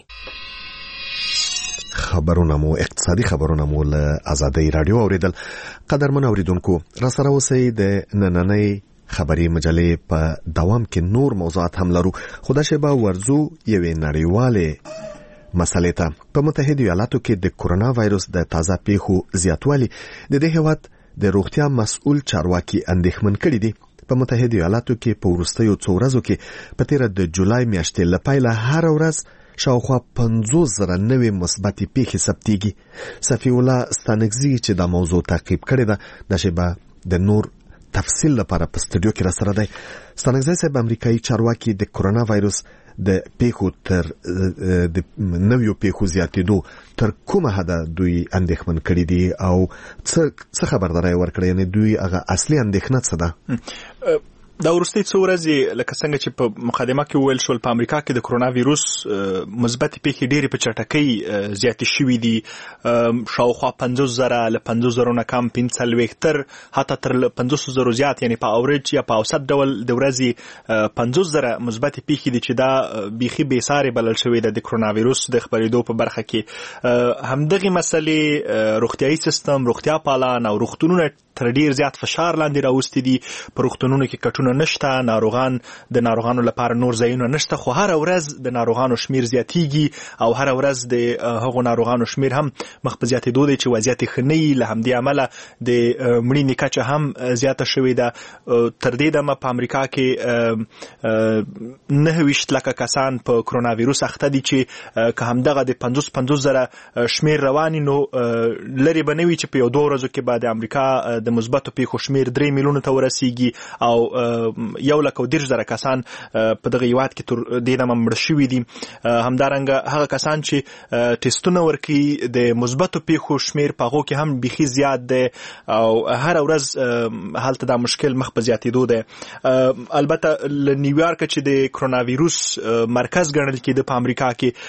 خبرونه مو اقتصادي خبرونه مو له ازادي رادیو اوریدل. قدرمن اوریدونکو را سره اوسئ د نننۍ خبري مجلې په دوام کې نور موضوعات هم لرو، خو دا شیبه ورزو یوې نړیوالې مسلې ته. په متحده ایالاتو کې د کورونا وایرس د تازه پیښو زیاتوالی د دې هیواد د روغتیا مسؤل چارواکي اندېښمن کړي دي. په متحده ایالاتو کې په وروستیو څو ورځو کې په تیره د جولای میاشتې له پیله هر ورځ شاوخوا پنځوس زره نوې مثبتې پیښې ثبتېږي. صفي الله ستانکزي چې دا موضوع تعقیب کړې ده د شیبه د نور تفصیل لپاره په استودیو کې را سره دی. ستانکزی صاحب، امریکایي چارواکي د کرونا وایروس د پیښو تر د نویو پیښو زیاتېدو تر کومه حده دوی اندېښمن کړي دي او څه خبرداری ورکړي؟ یعنې دوی هغه اصلي اندېښنه څه ده؟ دا وروستۍ څو ورځې لکه څنګه چې په مقدمه کې وویل شول، په امریکا کې د کرونا ویروس مثبتې پیښې ډېرې په چټکۍ زیاتې شوي دي. شاوخوا پنځوس زره له پنځوس زرو نه کم پنځه څلوېښت تر حتی تر پنځوس زرو زیات، یعنې په اوریج یا په اوسط ډول د ورځې پنځوس زره مثبتې پیښې دي چې دا بیخي بې سارې بلل شوې ده د کرونا ویروس د خپرېدو په برخه کې. همدغې مسلې روغتیایي سیستم، روغتیا پالان او روغتونونه تر ډیر زیات فشار لاندې راوستي دي. په روغتونونو کې کټونه نشته، ناروغان د ناروغانو لپاره نور ځایونه نشته، خو هر ورځ د ناروغانو شمیر زیاتیږي او هر ورځ د هغو ناروغانو شمیر هم مخ په زیاتېدو دی چې وضعیت ښه نه وي. له همدې امله د مړینې کچه هم زیاته شوې ده. تر دې دمه په امریکا کې نهه ویشت لکه کسان په کرونا ویروس اخته دي چې که همدغه د پنځوس پنځوس زره شمیر رواني، نو لرې به نه وي چې په یو دوه ورځو کې به د امریکا د مثبتو پیښو شمیر درې میلیونو ته ورسیږي او یو لک او دېرش زره کسان په دغه هیواد کې تر دې دمه مړه شوي دي. همدارنګه هغه کسان چې ټیسټونه ورکوي د مثبتو پیښو شمیر په هغو کې هم بیخي زیات دی او هر ورځ هلته دا مشکل مخ په زیاتېدو دی. البته له نیویارک چې د کرونا ویروس مرکز ګڼل کېده په امریکا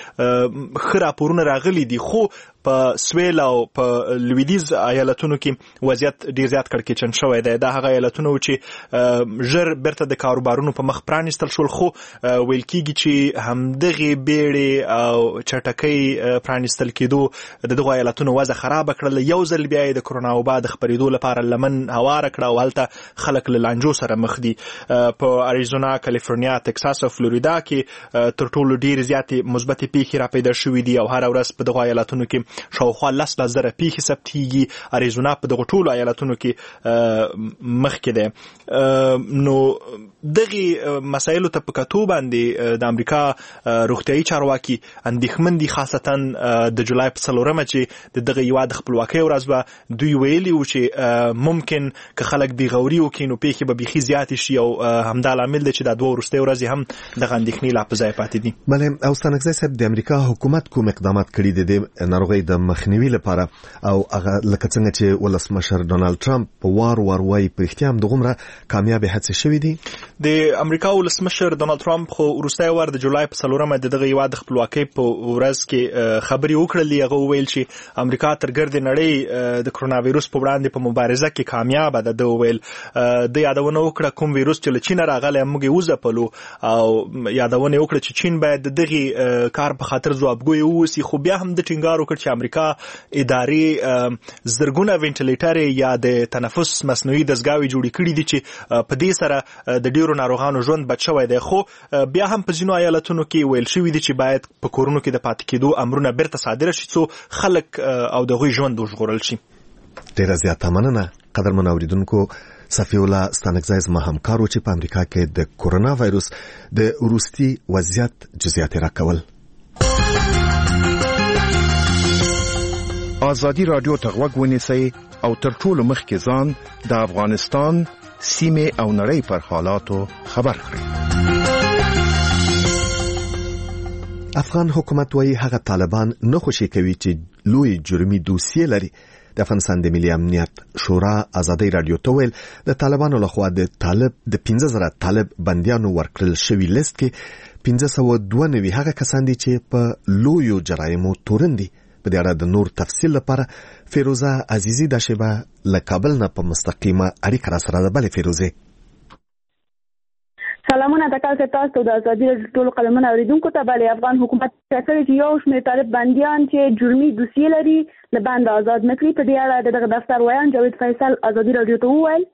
کې ښه راپورونه راغلي دي، خو په سویل او په لویدیز ایالتونو کې وضعیت ډیر زیات کړکېچن شوی دی. دا هغه ایالتونه و چې ژر بیرته د کاروبارونو په مخ پرانیستل شول، خو ویل کېږي چې همدغې بیړې او چټکۍ پرانیستل کېدو د دغو ایالتونو وضع خرابه کړله. یو ځل بیا یې د کرونا وبا د خپرېدو لپاره لمن هواره کړه او هلته خلک له لانجو سره مخ دي. په اریزونا، کالیفورنیا، تکساس او فلوریدا کې تر ټولو ډېرې زیاتې مثبتې پیښې راپیدا شوي دي او هره ورځ په دغو ایالتونو کې شاوخوا لس لس زره پیښې ثبتېږي. اریزونا په دغو ټولو ایالتونو کې مخکې دی. نو دغې مسایلو ته په کتو باندې د امریکا روغتیایي چارواکي اندېښمن دي، خاصتا د جولای په څلورمه چې د دغه هېواد د خپلواکۍ ورځ به دوی ویلي وو چې ممکن که خلک بېغوري وکړي نو پیښې به بیخي زیاتې شي او همدا لامل دی چې دا دوه وروستۍ ورځې هم دغه اندېښنې لا په ځای پاتې دي. بلې او ستانکزی صاحب، د امریکا حکومت کوم اقدامات کړي دي د ناروغۍ د مخنیوي لپاره او هغه لکه څنګه چې ولسمشر ډونالد ټرمپ په وار وار وایي په اختیار دغومره کامیابې هڅې شوي دي؟ د امریکا ولسمشر ډونالد ټرمپ خو وروستی وار د جولای په څلورمه د دغه هېواد د خپلواکۍ په ورځ کې خبرې وکړلې. هغه وویل چې امریکا تر ګردې نړۍ د کرونا ویروس په وړاندې په مبارزه کې کامیابه ده. ده وویل د یادونه وکړه کوم ویروس چې له چینه راغلی موږ یې وځپلو او یادونه یې وکړه چې چین باید د دغې کار په خاطر ځوابګوی واوسي، خو بیا هم د ټینګار وکړ چې امریکا ادارې زرګونه وینټیلیټر یا د تنفس مصنوعي دستګاوې جوړې کړي دي چې په دې سره د ډیرو ناروغانو ژوند بچ شوی دی. خو بیا هم په ځینو ایالتونو کې ویل شوي دي چې باید په کورونو کې د پاتې کېدو امرونه بیرته صادره شي څو خلک او د هغوی ژوند وژغورل شي. ډیره زیاته مننه قدرمن اوریدونکو. صفی الله ستانکزی زما همکار و چې په امریکا کې د کرونا وایروس د وروستي وضعیت جزئیات راکول. ازادي رادیو ته غوږ ونیسئ او تر ټولو مخکې ځان د افغانستان سیمې او نړۍ پر حالاتو خبر کړئ. افغان حکومت وايي هغه طالبان نه خوشي کوي چې لوی جرمي دوسیې لري. د افغانستان د ملي امنیت شورا ازادي رادیو ته ویل د طالبانو لخوا د طالب د پنځه زره طالب بنديانو ورکړل شوی لیست کې پنځه سوه دوه نوي هغه کسان دي چې په لویو جرایمو تورن دي. په دې اړه د نور تفصیل لپاره فیروزه عزیزی د شبا له کابل نه په مستقیمه اړیکه را سره ده. بلې فیروزه، سلامونه د کال تاسو د ازادي ټول قلمونه اوریدونکو ته. بلې افغان حکومت څرګنده چې یو شمېر طالب بنديان چې جرمي دوسیې لري له بند آزاد نکړي. په دې اړه دغه دفتر ویان جاوید فیصل ازادي رادیو ته وویل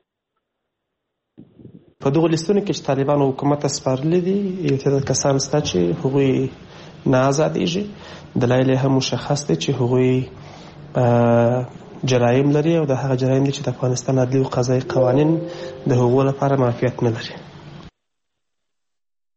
په دغه لیستونو کې چې طالبان حکومت سپارلي دي یو تعداد کسان شته چې هغوی نه آزادېږي. دلایل هم مشخص دي چې هغوی جرایم لري او د هغه جرایم دي چې د افغانستان عدلي او قضایي قوانین د هغو لپاره معافیت نه لري.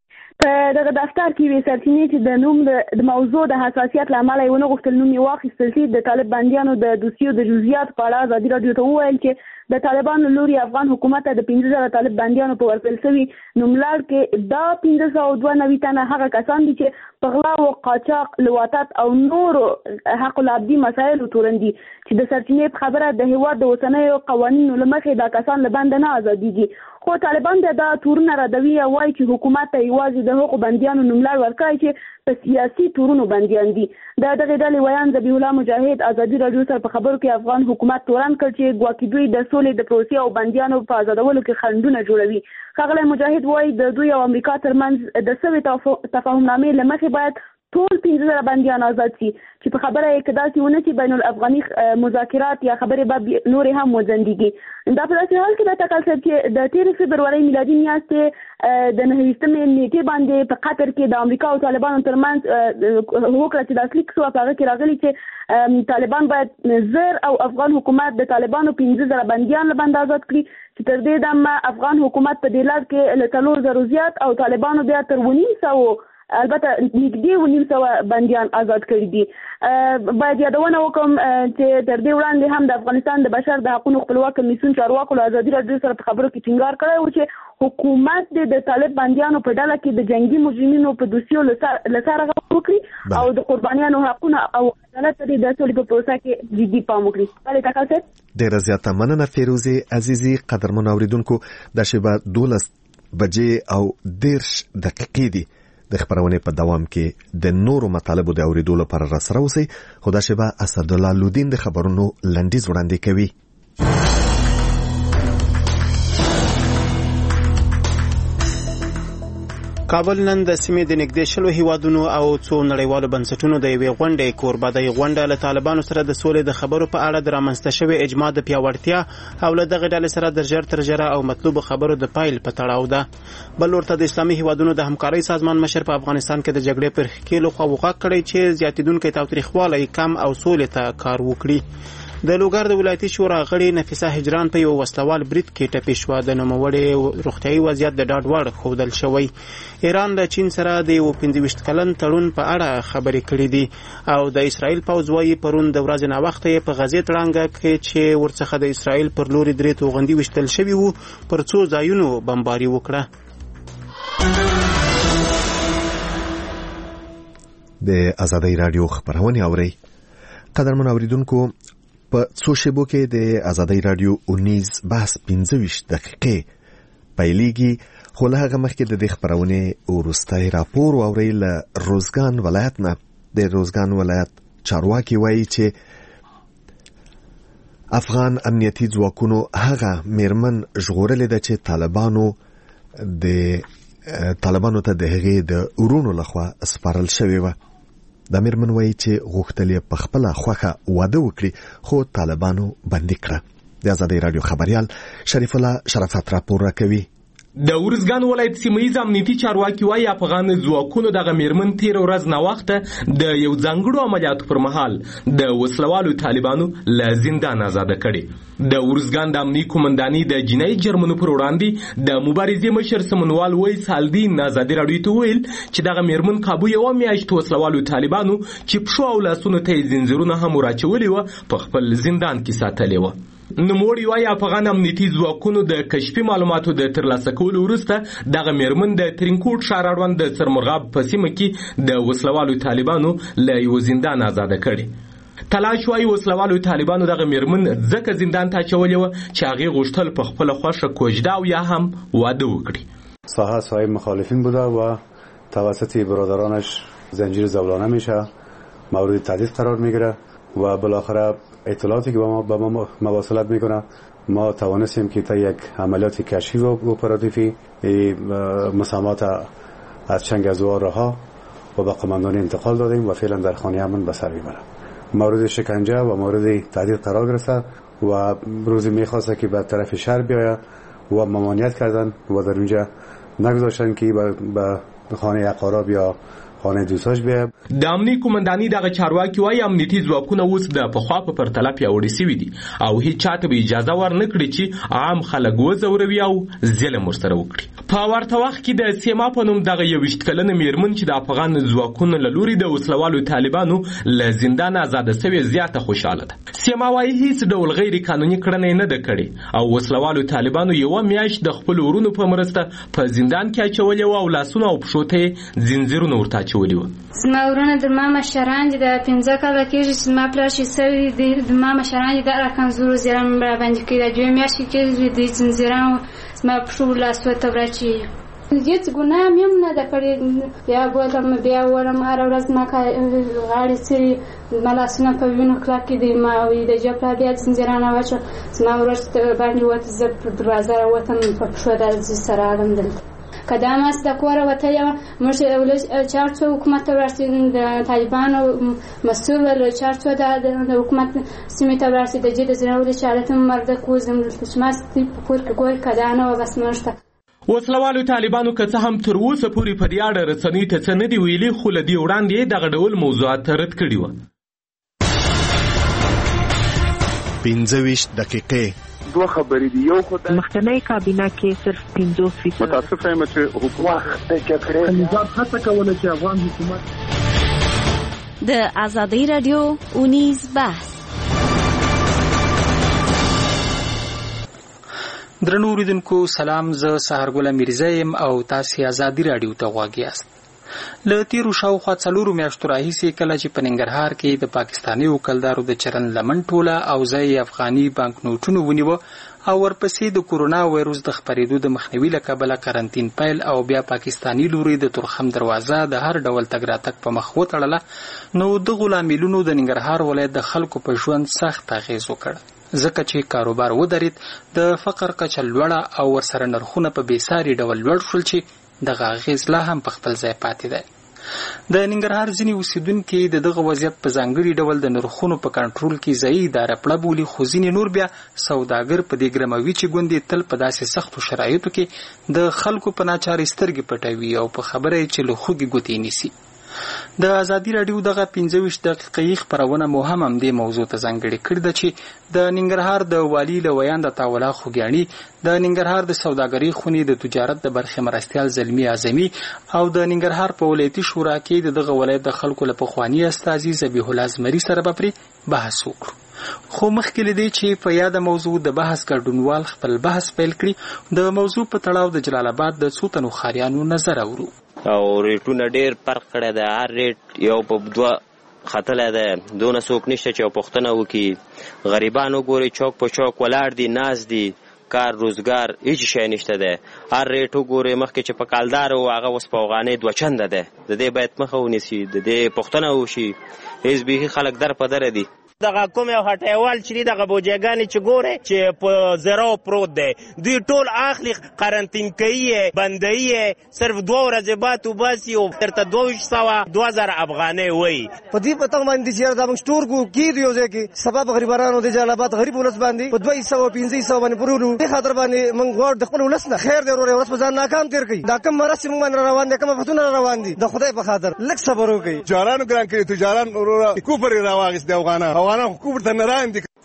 په دغه دفتر کې وی سرچینې چې د نوم د موضوع د حساسیت لامل یې ونه غوښتل نوم یې واخیستل شي. د طالب بندیانو د دوسیو د جزئیات په اړه ازادي راډیو ته وویل چې د طالبانو لوري افغان حکومت ته د پنځه زره طالب بندیانو په ورکړل شوي نوملړ کې دا پنځه سوه دوه نوي تنه هغه کسان دي چې په غلا او قاچاق، لواطت او نورو حق العبدي مسایلو تورن دي چې د سرچینې په خبره د هیواد د اوسنیو قوانینو له مخې دا کسان له بنده نه ازادېږي. خو طالبان بیا دا تورونه ردوي او وایي چې حکومت ته یوازې د هغو بندیانو نوملړ ورکړی چې په سیاسي تورونو بندیان دي. د دغې ډلې ویان ذبیح الله مجاهد ازادي راډیو سره په خبرو کې افغان حکومت تورن کړ چې ګواکې دوی د سولې د پروسې او بندیانو په آزادولو کې خنډونه جوړوي. ښاغلی مجاهد وایي د دوی او امریکا ترمنځ د سوې تفاهمنامې له مخې باید ټول پنځه زره بندیان آزاد شي چې په خبره یې که داسې ونه چې بین الافغاني مذاکرات یا خبرې به نورې هم وځنډېږي. دا په داسې حال کې به ټاکل شوی چې د تېرې فبرورۍ میلادي میاشتې د نهه ویشتمې نېټې باندې په قطر کې د امریکا او طالبانو ترمنځ هوکړه چې لاسلیک شوه په هغه کې راغلي چې طالبان باید زر او افغان حکومت د طالبانو پنځه زره بندیان له بند آزاد کړي چې تر دې دمه افغان حکومت په دې لړ کې له څلور زرو زیات او طالبانو بیا تر اووه نیم سوو البته نږدې اووه نیم سوه بندیان آزاد کړي دي. باید یادونه وکړم چې تر دې وړاندې هم د افغانستان د بشر د حقونو خپلواک کمیسیون چارواکو له ازادي راډیو سره په خبرو کې ټینګار کړی و چې حکومت د طالب بندیانو په ډله کې د جنگي مجرمینو په دوسیو له سره غږ وکړي او د قربانیانو حقونه او عدالت ته د سولې په پروسه کې جدي پام وکړي. بلې ټاکل صاحب ډېره زیاته مننه فیروزې عزیزي. قدرمنو اوریدونکو دا شیبه دولس بجې او دېرش دقیقې دي. د خبرونې په دوام کې د نورو مطالبو د اوریدو لپاره را سره اوسئ. خو دا شیبه اسدالله لودین د خبرونو لنډیز وړاندې کوي. کابل نن د سیمې د نږدې شلو هیوادونو او څو نړیوالو بنسټونو د یوې غونډې کوربه دی. غونډه له طالبانو سره د سولې د خبرو په اړه د رامنځته شوې اجماع د پیاوړتیا او له دغې ډلې سره د ژر تر ژره او مطلوبو خبرو د پایل په تړاو ده. بل ورته د اسلامي هیوادونو د همکارۍ سازمان مشر په افغانستان کې د جګړې پر ښکېلو خوا وغږ کړی چې زیاتېدونکی تاوتریخوالی کم او سولې ته کار وکړي. د لوګر د ولایتي شورا غړي نفیسه هجران په یو وسلوال برید کې ټپي شوه. د نوموړې روغتیایي وضعیت د ډاډ وړ ښودل شوی. ایران له چین سره د یو پنځه ویشت کلن تړون په اړه خبرې کړې دي او د اسرائیل پوځ وایي پرون د ورځې ناوخته یې په غزې تړانګه کې چې ورڅخه د اسرائیل پر لوري درې توغندي ویشتل شوي وو پر څو ځایونو بمباري وکړه. د ازادۍ راډیو خبرونه اورئ. قدرمن اوریدونکو په څو شیبو کې د ازادۍ راډیو اونیز بحث پنځه ویشت دقیقې پیلېږي. خو له هغه مخکې د دې خبرونې وروستی راپور واورئ له روزګان ولایت نه. د روزګان ولایت چارواکي وایي چې افغان امنیتي ځواکونو هغه میرمن ژغورلې ده چې طالبانو د طالبانو ته د هغې د ورونو لخوا سپارل شوې وه. دا میرمن وایي چې غوښتل یې په خپله خوښه واده وکړي خو طالبانو بندي کړه. د ازادۍ راډیو خبریال شریف الله شرافت راپور راکوي. د ورزګان ولایت سیمه‌ییز امنیتي چارواکي وایي افغان ځواکونو دغه میرمن تیر ورځ ناوخته د یو ځانګړو عملیاتو پر مهال د وسلوالو طالبانو له زندان آزاده کړي. د ورزګان د امنیتي قومندانۍ د جنایي جرمونو پر وړاندې د مبارزې مشر سمنوال وایي سالدین ازادي راډیو ته ویل چې دغه میرمن کابو یو میاشت وسلوالو طالبانو چې پښو او لاسونو ته زنجیرونه هم راچولي و په خپل زندان کې ساتلي و. نوموړي وایي افغان امنیتي ځواکونو د کشفي معلوماتو د ترلاسه کولو وروسته دغه میرمن د ترینکوټ ښار اړوند د سرمرغاب په سیمه کې د وسلوالو طالبانو له یو زندان آزاده کړي. تلاش وایي وسلوالو طالبانو دغه میرمن ځکه زندان ته اچولې وه چې هغې غوښتل په خپله خوښه کوژده او یا هم واده وکړي. ساحه صاحب مخالفین بوده و توسط برادرانش زنجیر زولانه میشه، مورد تهدید قرار میگیره و بالاخره اطلاعاتی که با ما با ما مواصلت میکنه ما توانستیم که تا یک عملیات کشفی و اپراتیوی مسامات از چنگ از رها و به قماندانی انتقال دادیم و فعلا در خانه امن به سر میبره. مورد شکنجه و مورد تهدید قرار گرفته و روزی میخواسته که به طرف شهر بیاید و ممانعت کردن و در اونجا نگذاشتن که به خانه اقارب یا خانه دوستاش بیا. د امنیتي قومنداني دغه چارواکي وايي امنیتي ځواکونه اوس د پخوا په پرتله پیاوړي شوي دي او هیڅ چاته به اجازه ورنکړي چې عام خلک وځوروي او ظلم ورسره وکړي. په ورته وخت کې د سیما په نوم دغه یوویشت کلنه میرمن چې د افغان ځواکونو له لوري د وسلوالو طالبانو له زندان آزاده شوې زیاته خوشاله ده. سیما وايي هیڅ ډول غیر قانوني کړنې نه ده کړې او وسلوالو طالبانو یوه میاشت د خپل ورونو په مرسته په زندان کې اچولې وه او لاسونه او پښو ته یې زنځیرونه ورته اچولي وه. زما ورونه د ما مشران دي د پنځه کاله کېږي چې زما پلار شي سوي دي. د ما مشران دي د رکنزورو زیران راباندې کوي د دوې میاشتې کېږي د زنځیران زما پښو لاسو ته ورچي. هیڅ ګناه مې هم نه ده کړې. بیا بولم بیا ورم هره ورځ ما غاړې څیري زما لاسونه په وینو کلکې دي. ما وایي د جب پلار بیا زنځیران واچوه. زما ورور باندې ووت زه په دروازه راوتم په پښو د سره راغلم دلته. که دا ماس د کوره وتلی وه موږ چارڅو حکومت ته ورسېدو د طالبانو مسؤل ول چارڅو د حکومت سیمې ته ورسېد د جې د زړولې چې هلته مې مرده کوزم دلته چې ما په کور کې ګوري که دا نه وه بس موږ ته وسلوالو طالبانو که څه هم تر اوسه پورې په دې اړه رسنیو ته څه نه دي ویلي خو له دې وړاندې یې دغه ډول موضوعات رد کړي وه. پنځه ویشت دقیقې دوه خبرې دي. یو خو د مخکنۍ کابینه کې صرف پنځوس فیصد متاسفه یم چې حکومت نظام هڅه کوله چې افغان حکومت د ازادۍ رادیو اونیز بحث. درنو اوریدونکو سلام، زه سحرګل میرزا یم او تاسو ازادۍ رادیو ته غوږ یاست. له تیرو شاوخوا څلورو میاشتو راهیسې کله چې په ننګرهار کې د پاکستاني وکلدارو د چرن لمن ټوله او ځای افغاني بانک نوټونو ونیوه او ورپسې د کورونا وایروس د خپرېدو د مخنیوي له کبله قرنطین پیل او بیا پاکستاني لوري د تورخم دروازه د هر ډول تګ راتګ په مخ وتړله، نو دغو لاملونو د ننګرهار ولایت د خلکو په ژوند سخت اغېز وکړ، ځکه چې کاروبار ودرېد، د فقر کچه لوړه او ورسره نرخونه په بېساري ډول لوړ شول چې دغه اغېز لا هم په خپل ځای پاتې دی. د ننګرهار ځینې اوسیدونکي د دغه وضعیت په ځانګړي ډول د نرخونو په کنټرول کې ځایي اداره پړه بولي، خو ځینې نور بیا سوداګر په دې ګرموي چې ګوندې تل په داسې سختو شرایطو کې د خلکو په ناچارۍ سترګې پټوي او په خبره یې چې له خوږې ګوتې نیسي. د ازادي راډیو دغه پنځه ویشت دقیقې خپرونه مو هم همدې موضوع ته ځانګړې کړې ده چې د ننګرهار د والي له ویاند عطاالله خوږیاڼي، د ننګرهار د سوداګرۍ خونې د تجارت د برخې مرستیال زلمي اعظمي او د ننګرهار په ولایتي شورا کې د دغه ولایت د خلکو له پخواني استازي ذبیح الله زمري سره به پرې بحث وکړو. خو مخکې له دې چې په یاده موضوع د بحث ګډونوال خپل بحث پیل کړي، د موضوع په تړاو د جلال آباد د څو تنو ښاریانو نظر اورو. او ریټونه ډېر فرق کړی دی، هر ریټ یو په دوه ختلی دی، دونه څوک نشته چې یو پوښتنه وکړي. غریبان وګورئ چوک په چوک ولاړ دي، ناست دي، کار روزګار هیڅ شی نشته دی. هر ریټ وګورئ مخکې چې په کالدار و هغه اوس په افغانۍ دوه چنده دی. د دې باید مخه ونیسي، د دې پوښتنه وشي. هېڅ بیخي خلک در په دره دي. دغه کوم یو هټیوال چې دغه بوجېګانې چې ګورې چې په زرو پروت دی، دوی ټول اخلي قرنطین کوي، بندوي، صرف دوه ورځې بعد وباسي او درته دوه ویشت سوه دوه زره افغانۍ وایي. په دې پتنګ باندې چې دا موږ سټور کو کېدو یو ځای کې سبا په غریبانو د جلال آباد غریب ولس باندې په دوه سوه پنځه سوه باندې پرولو. دې خاطر باندې موږ غواړو د خپل ولس نه خیر دی وروره ولس په ځان ناکام تېر کړي. دا کوم مرستې موږ باندې روان دي، کوم افتونه روان دي، د خدای په خاطر لږ صبر وکړئ. جارانو ګران کړي تجاران وروره کوپر راواغست دی افغانان افغانان کوپر ته نه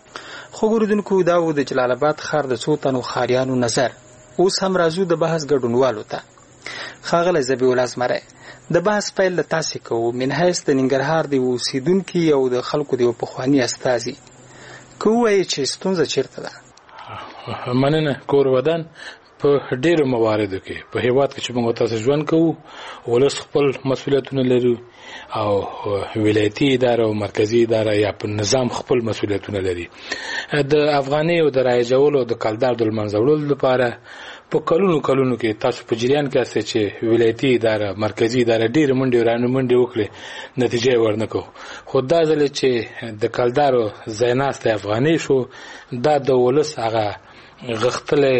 خو ګوردونکو دا و د جلال آباد ښار د څو تنو ښاریانو نظر. اوس هم راځو د بحث ګډونوالو ته. ښاغلی ذبیح الله زمری، د بحث پیل له تاسې کوو من حیث د ننګرهار د اوسیدونکي او د خلکو د یو پخواني استازي. که ووایې چې ستونزه چیرته ده؟ مننه. کور ودان په ډېرو مواردو کې په هیواد کې چې موږ تاسو ژوند کوو، ولس خپل مسؤلیتونه لري او ولایتي اداره او مرکزی اداره یا په نظام خپل مسؤلیتونه لري. د افغاني او د رایجولو او د کلدار د منځوړلو لپاره په کلونو کلونو کې تاسو په جریان کې استه چې ولایتي اداره مرکزی اداره ډېر منډي رانه منډي وکړي، نتیجه ورنکو. خو دا ځل چې د کلدارو زیناست افغاني شو، دا د ولس هغه غختلې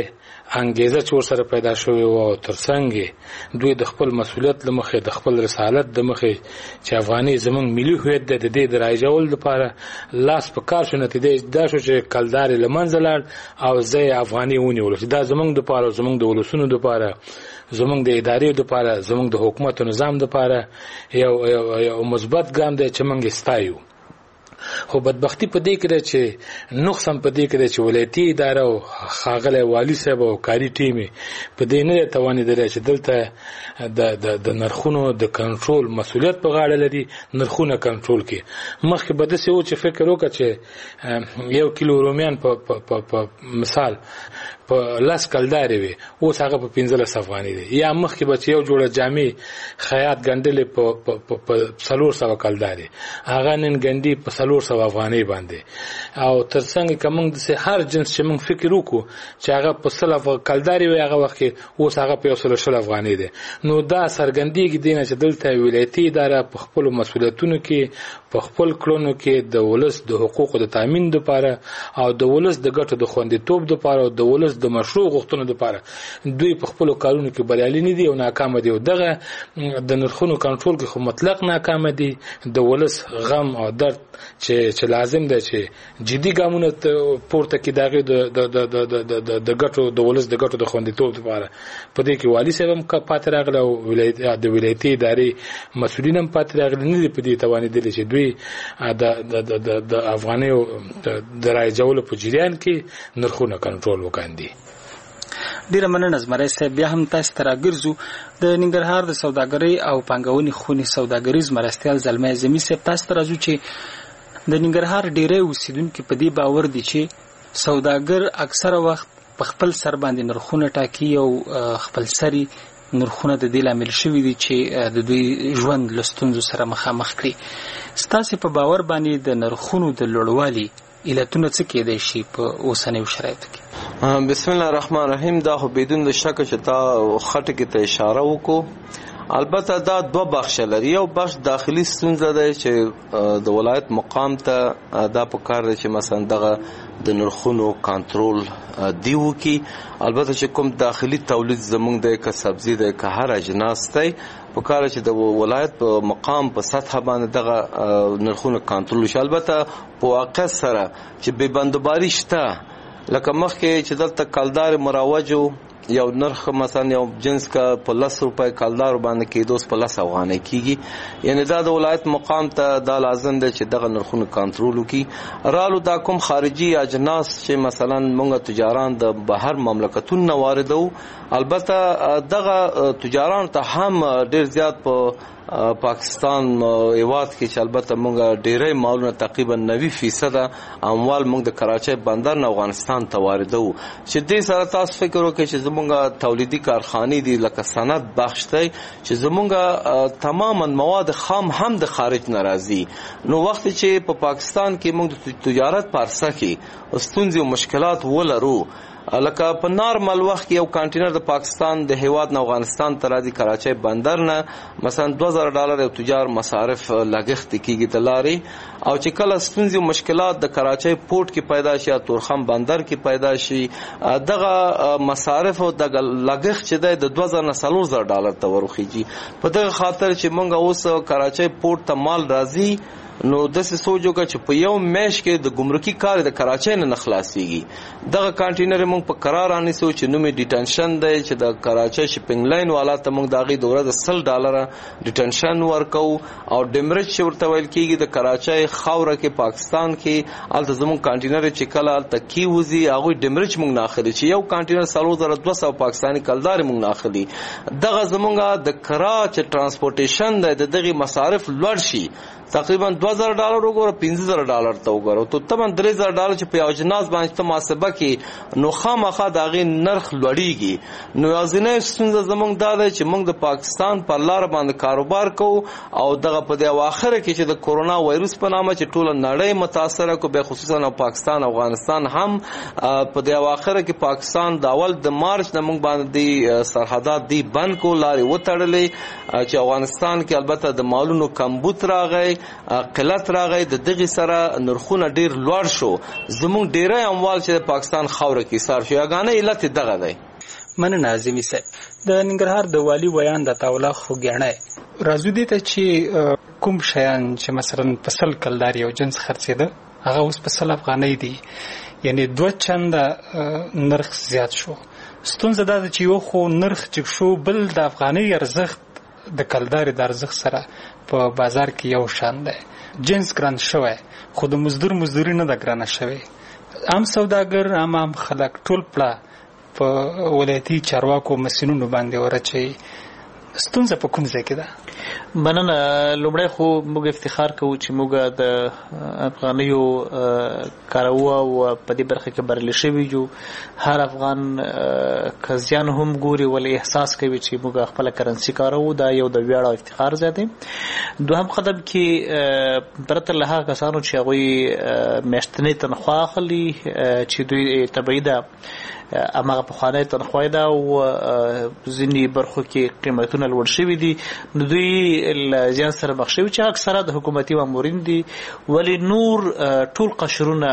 انګیزه چې ورسره پیدا شوې و او ترڅنګ دوی د خپل مسولیت لمخې د خپل رسالت د مخې چې افغاني زمونږ ملي هویت د دې د رایجول لپاره لاس په کار شو. نتیجه دا شو چې کلدار لمنځه لاړ او زه افغاني ونیول چې دا زمونږ د لپاره زمونږ د ولسونو د لپاره زمونږ د ادارې د لپاره زمونږ د حکومت او نظام د لپاره یو یو مثبت ګام دی چې موږ ستایو. خو بدبختی په دې کې ده چې نقصان په دې کې ده چې ولایتي اداره او ښاغلی والي صاحب او کاري ټیم په دې نه توانېدلی چې دلته د د د نرخونو د کنټرول مسؤلیت په غاړه لري، نرخونه کنټرول کړي. مخکې به داسې و چې فکر وکړه چې یو کیلو رومیان په مثال په لاس کلدارې وي، اوس هغه په پنځلس افغاني دی. یا مخکې به چې یو جوړه جامې خیاط ګنډلې په څلور سوه کلدارې، هغه نن ګنډي په څلور سوه افغانۍ باندې. او تر څنګ که موږ داسې هر جنس چې موږ فکر وکړو چې هغه په سل کلدارې وي، هغه وخت کې اوس هغه په یو سل شل افغانۍ دی. نو دا څرګندېږي دی نه چې دلته ولایتي اداره په خپلو مسؤلیتونو کې په خپل کړنو کې د ولس د حقوقو د تامین دپاره او د ولس د ګټو د خوندیتوب دپاره او د ولس د مشروع غوښتنو دپاره دوی په خپلو کارونو کې بریالي نه دي او ناکامه دي. او دغه د نرخونو کنټرول کې خو مطلق ناکامه دي. د ولس غم او درد چې چې لازم دی چې جدي ګامونه پورته کړي د هغې د ګټو د ولس د ګټو د خوندیتوب دپاره. په دې کې والي صاحب هم پاتې راغلی او د ولایتي ادارې مسؤلین هم پاتې راغلي نه دي په دې توانېدلي چې دوی د افغانیو د رایجولو په جریان کې نرخونه کنټرول وکاندي. ډیره مننه زمری صاحب. بیا هم تاسو ته راګرځو. د ننګرهار د سوداګرۍ او پانګونې خونې سوداګریز مرستیال زلمی زمي صاحب، تاسو ته راځو چې د ننګرهار ډیری اوسیدونکي په دې باور دي چې سوداګر اکثره وخت په خپل سر باندې نرخونه ټاکي او خپل سری نرخونه د دې لامل شوي دي چې د دوی ژوند له ستونزو سره مخامخ کړي. ستاسې په باور باندې د نرخونو د لوړوالي علتونه څه کېدای شي په اوسنیو شرایطو کې؟ بسم الله الرحمن الرحیم. دا خو بدون د شک چې تا خټکې ته اشاره وکړو. البته دا دوه بخش لري. یو بخش داخلي ستونزه ده چې د ولایت مقام ته دا پکار دی چې مثلا دغه د نرخونو کنټرول دی وکړي. البته چې کوم داخلي تولید زمونږ دی که سبزي دی که هر اجناس دی پکار چې د ولایت په مقام په سطح باندې دغه نرخونه کنټرول شي. البته په واقع سره چې بې بندوباري شته، لکه مخکې چې دلته کلدار مروجو یو نرخ مثلا یو جنس کا په لس روپۍ کلدار باندې کېدو اوس په لس افغانۍ کېږي. یعنې دا د ولایت مقام ته دا لازم دی چې دغه نرخونه کنټرول وکړي. رالو دا کوم خارجي اجناس چې مثلا موږ تجاران د بهر مملکتونو نه واردوو، البته دغه تجاران ته هم ډېر زیات په پاکستان هیواد کې چې البته موږ ډېری مالونه تقریبا نوي فیصده اموال موږ د کراچۍ بندر نه افغانستان ته واردوو. چې دې سره تاسو فکر وکړئ چې زموږ تولیدي کارخانې دي لکه صنعت بخش دی چې زموږ تماما مواد خام هم د خارج نه راځي. نو وخت چې په پاکستان کې موږ د تجارت په عرصه کې ستونزې او مشکلات ولرو، لکه په نارمل وخت کې یو کانټینر د پاکستان د هیواد نه افغانستان ته راځي کراچۍ بندر نه مثلا دوه زره ډالر یو تجار مصارف لګښت کېږي د لارې. او چې کله ستونزې او مشکلات د کراچۍ پورټ کې پیدا شي یا تورخم بندر کې پیدا شي، دغه مصارف او دغه لګښت چې دی د دوه زره نه څلور زره ډالر ته ورخیږي. په دغه خاطر چې موږ اوس کراچۍ پورټ ته مال راځي نو داسې سوچ وکړه چې په یو میاشت کې د ګمرکي کار د کراچۍ نه نه خلاصېږي. دغه کانټینر موږ په قرار رانیسو چې نوم یې ډیټنشن دی چې د کراچۍ شپینګ لاین والا ته موږ د هغې د ورځې سل ډالره ډیټنشن ورکوو. او ډیمرج چې ورته ویل کېږي د کراچۍ خاوره کې پاکستان کې هلته زموږ کانټینر چې کله هلته کېوځي هغوی ډیمرج موږ نه اخلي چې یو کانټینر څلور زره دوه سوه پاکستاني کلدارې موږ نه اخلي. دغه زموږ د کرا چې ټرانسپورټیشن دی د دغې مصارف لوړ شي. تقریبا دوه زره ډالر وګوره پنځه زره ډالر ته وګوره تو تمن درې زره ډالر چې په یو اجناس باندې ته محاسبه کې نو خامخا د هغې نرخ لوړېږي. نو یوازینۍ ستونزه زموږ دا دی چې موږ د پاکستان پر لاره باندې کاروبار کوو او دغه په دې اواخره کې چې د کورونا وایروس په نامه چې ټوله نړۍ متاثره کو به خصوصا پاکستان افغانستان هم په دې اواخره کې پاکستان د اول د مارچ نه موږ باندې سرحدات دی بند کو لارې وتړلې چې افغانستان کې البته د مالونو کمبود راغی قلت راغی د دغې سره نرخونه ډیر لوړ شو. زموږ ډیری اموال چې د پاکستان خاوره کې ایسار شو. یګانه علت دغه دی. مننه عظیمي صاحب. د ننګرهار د والي ویان د تاوله خوګیاڼی راځو دي ته چې کوم شیان چې مثلا په سل کلدار یو جنس خرڅېده هغه اوس په سل افغانۍ دي، یعنی دوه چنده نرخ زیات شو. ستونزه دا ده چې یو خو نرخ چې شو، بل د افغانۍ ارزښت د کلدار د ارزښت سره په بازار کې یو شان دی. جنس ګران شوی خو د مزدور مزدوري نه ده ګرانه شوی. عام سوداګر عام عام خلک ټول پلا په ولایتي چارواکو مسینونو باندې ورچي. ستونزه په کوم ځای کې ده؟ مننه. لومړی خو موږ افتخار کوو چې موږ د افغانیو کارو او په دې برخه کې بریالي شوي یو. هر افغان که زیان هم ګوري ولې احساس کوي چې موږ خپله کرنسي کاروو. دا یو د ویاړ او افتخار ځای دی. دوهم قدم کې پرته له هغه کسانو چې هغوی میاشتنۍ تنخوا اخلي چې دوی طبیعي ده امغه پخوانی تنخواه ده او ځینې برخو کې قیمتونه لوړ شوي دي، نو دوی له زیان سره مخ شوي چې اکثره د حکومتي مامورین دي. ولی نور ټول قشرونه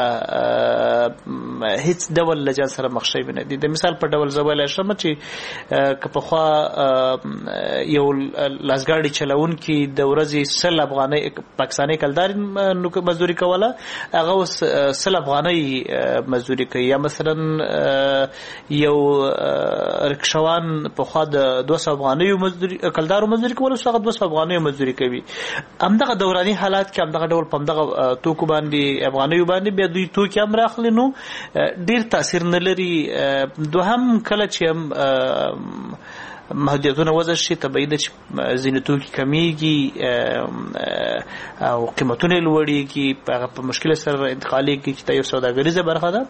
هیڅ ډول له زیان سره مخ شوي نه دي. د مثال په ډول زه ویلی شم چې که پخوا یو لاسګاډي چلونکي د ورځې سل افغانۍ پاکستاني کلدار مزدوري کوله، هغه اوس سل افغانۍ مزدوري کوي. یا مثلا یو رکشوان په خوا د دوه سوه افغانیو مزدوري کلدارو مزدوري کول، څو هغه دوه سوه افغانیو مزدوري کوي. همدغه دوراني حالات کې همدغه ډول په همدغه توکو باندې افغانیو باندې بیا دوی توکي هم راخلي، نو ډیر تاثیر نه لري. دوهم کله چې هم محدودیتونه وضع شي طبیعي ده چې ځینې توکي کمیږي او قیمتونه لوړېږي، هغه په مشکل سره انتقالېږي چې دا یو سوداګریزه برخه ده.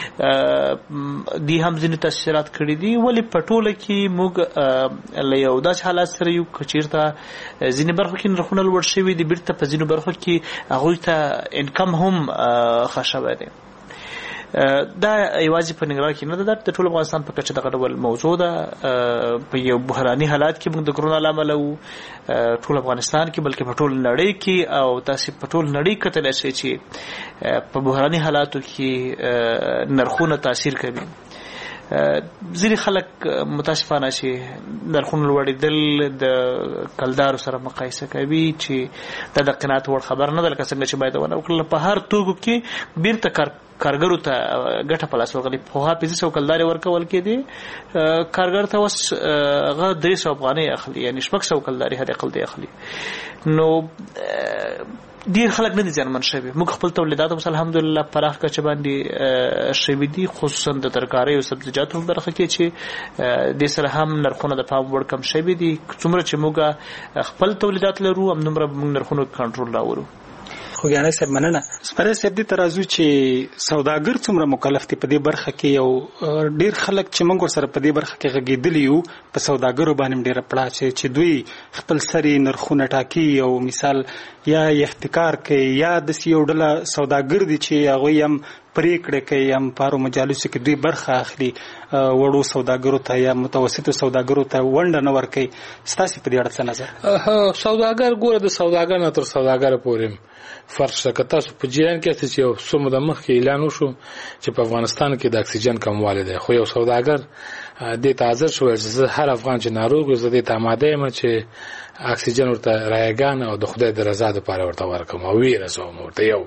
دې هم ځینې تاثیرات کړي دي. ولې په ټوله کې موږ له یو داسې حالات سره یو که چېرته ځینې برخو کې نرخونه لوړ شوي دي، بېرته په ځینو برخو کې هغوی ته انکم هم ښه شوی دی. دا یوازې په ننګرهار کې نه ده، د ټول افغانستان په کچه دغه ډول موضوع ده. په یو بحراني حالات کې موږ د کرونا له امله وو ټول افغانستان کې، بلکې په ټول نړۍ کې، او تاسې په ټول نړۍ کتلی شئ چې په بحراني حالاتو کې نرخونه تاثیر کوي. ځینې خلک متاسفانه چې نرخونه لوړېدل د کلدارو سره مقایسه کوي چې دا د قناعت وړ خبر نه ده، لکه څنګه چې باید ونه وکړل. په هر توکو کې بیرته کار کارګرو ته ګټه په لاس ورغلې. پخوا پنځه سوه کلدارې ورکول کېدې، کارګر ته اوس هغه درې سوه افغانۍ اخلي، یعنې شپږ سوه کلدارې حد اقل دی اخلي. نو ډیر خلک نه دي زیانمن شوي. موږ خپل تولیدات اوس الحمدلله پراخ کچه باندې شوي دي، خصوصا د ترکارۍ او سبزیجاتو په برخه کې چې دې سره هم نرخونه د پام وړ کم شوي دي. څومره چې موږ خپل تولیدات لرو همدومره موږ نرخونو کنټرول راوړو. خوګیاڼی صاحب مننه. سپاره صاحب دې ترازو چې سوداګر څومره مکلف دي په دې برخه کې. یو ډیر خلک چې موږ سره په دې برخه کې غږیدلی یو په سوداګرو باندې ډیر پړه چې دوی خپل سری نرخونه ټاکي، او مثال یا احتکار کوي یا د یو ډله سوداګر دي چې هغوی هم پریکړه کوي، هم پارو مجالسو کې دوی برخه اخلي، وړو سوداګرو ته یا متوسطو سوداګرو ته ونډه نه ورکوي. ستاسې په دې اړه څه نظر؟ سوداګر ګوره د سوداګر نه تر سوداګر پورې فرق شته. که تاسو په جریان کې یاست چې یو څو موده مخکې اعلان وشو چې په افغانستان کې د اکسیجن کموالی دی، خو یو سوداګر دې ته حاضر شو چې زه هر افغان چې ناروغ زه دې ته آماده یم چې اکسیجن ورته رایګان او د خدای د رضا دپاره ورته ورکړم او ویې رسوم ورته. یو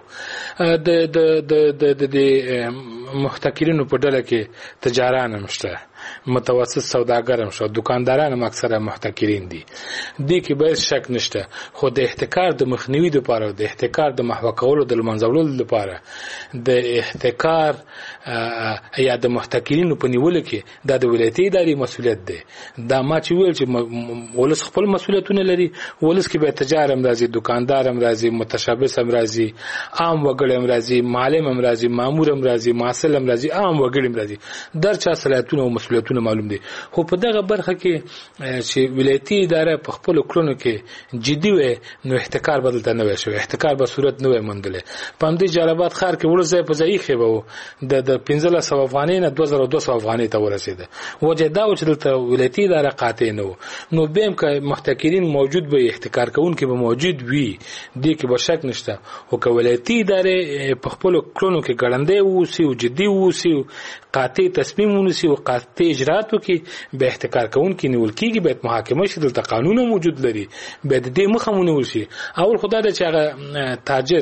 د محتکرینو په ډله کې تجاران هم شته، متوسط سوداګر هم شته، دکانداران هم اکثره محتکرین دي. دې کې باید شک نشته، خو د احتکار د مخنیوي دپاره، د احتکار د محوه کولو د له منځه وړلو دپاره، د احتکار یا د محتکرینو په نیولو کې دا د ولایتي ادارې مسؤلیت دی. دا ما چې ویل چې ولس خپل مسؤلیتونه لري، ولس کې باید تجار هم راځي، دکاندار هم راځي، متشبث هم راځي، عام وګړی هم راځي، معلم هم راځي، مامور هم راځي، محصل هم راځي، عام وګړي هم راځي. در چا صلاحیتونه او مسؤلیتونه معلوم دي. خو په دغه برخه کې چې ولایتي اداره په خپلو کړنو کې جدي وي، نو احتکار به دلته نه وی شوی، احتکار به صورت نه وی موندلی. په همدې جلالاباد ښار کې وړو ځای په ځای ایښی به و، د پنځلس سوه افغانۍ نه دوه زره دوه سوه افغانۍ ته ورسېده. وجه دا و چې دلته ولایتي اداره قاطع نه و. نو بیا هم که محتکرین موجود به، احتکار کوونکي به موجود وي، دې کې به شک نشته. خو که ولایتي ادارې په خپلو کړنو کې ګړندی واوسي او جدي واوسي، قاطع تصمیم ونیسي او قاطع اجرات وکړي به احتکار کوونکي نیول کیږي باید محاکمه شي دلته قانون موجود لري باید د دې مخه ونیول شي اول خدای د چې هغه تاجر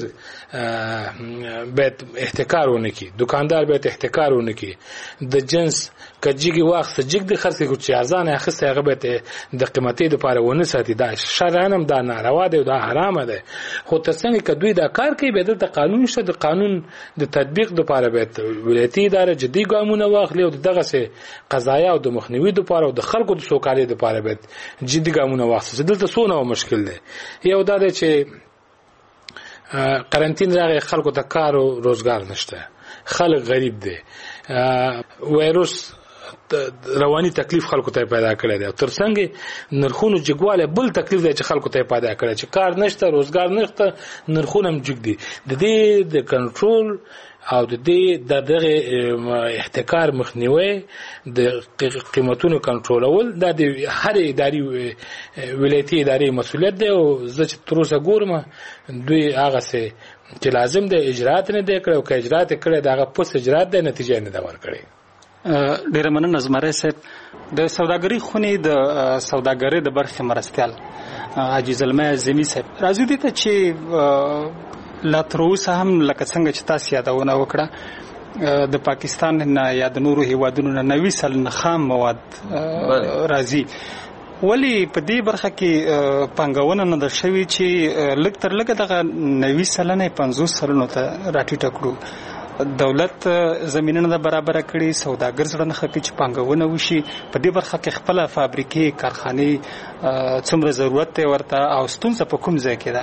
باید احتکار ونه کړي دکاندار باید احتکار ونه کړي د جنس کجیږي واخ سجګ د خرڅ کو چې ارزان اخسته هغه باید د قیمتي لپاره ونه ساتي دا شرعنم دا ناروا دی دا حرام دی خو ترڅنګ کدوې دا کار کوي به د قانون شته د قانون د تطبیق لپاره باید ولایتي اداره جدي ګامونه واخلي او دغه سه قضایا او د مخنیوي لپاره او د خلکو د سوکالۍ لپاره باید جدي ګامونه واخلي دلته څونه مشکل دی یو دا دی چې قرنټین راغی خلکو ته کار او روزګار نشته خلک غریب دي وایروس رواني تکلیف خلکو ته پیدا کړی دی ترڅنګ نرخونو جګواله بل تکلیف دی چې خلکو ته پیدا کړی چې کار نشته روزګار نشته نرخونه هم جګ دي د دې د کنټرول او د دې د دغه احتکار مخنیوي د قیمتونو کنټرولول د هر اداري ولایتي اداري مسولیت دی او زه چې تر اوسه ګورم دوی هغه څه چې لازم دی اجرات نه دی کړی او که اجرات کړی دغه پوس اجرات دی نتیجه نه دا ورکړي ډیره مننه زمره صاحب د سوداګرۍ خونې د سوداګرۍ د برخې مرستيال حاجی زلمه زمي صاحب راځي دي ته چې لا تر اوسه هم لکه څنګه چې تاسو یادونه وکړه د پاکستان نه یا د نورو هیوادونو نه نوي سل نه خام مواد راځي ولی په دې برخه کې پنګونه نه د شوی چې لږ تر لږه دغه نوي سلنه پنځوس سلنو ته راټیټ کړو دولت زمينونه برابر کړي سوداګر سره نه خکې چې پنګونه وشي په دې برخه کې خپل فابریکې کارخانه څومره ضرورت دی ورته او ستونزه په کوم ځای کې ده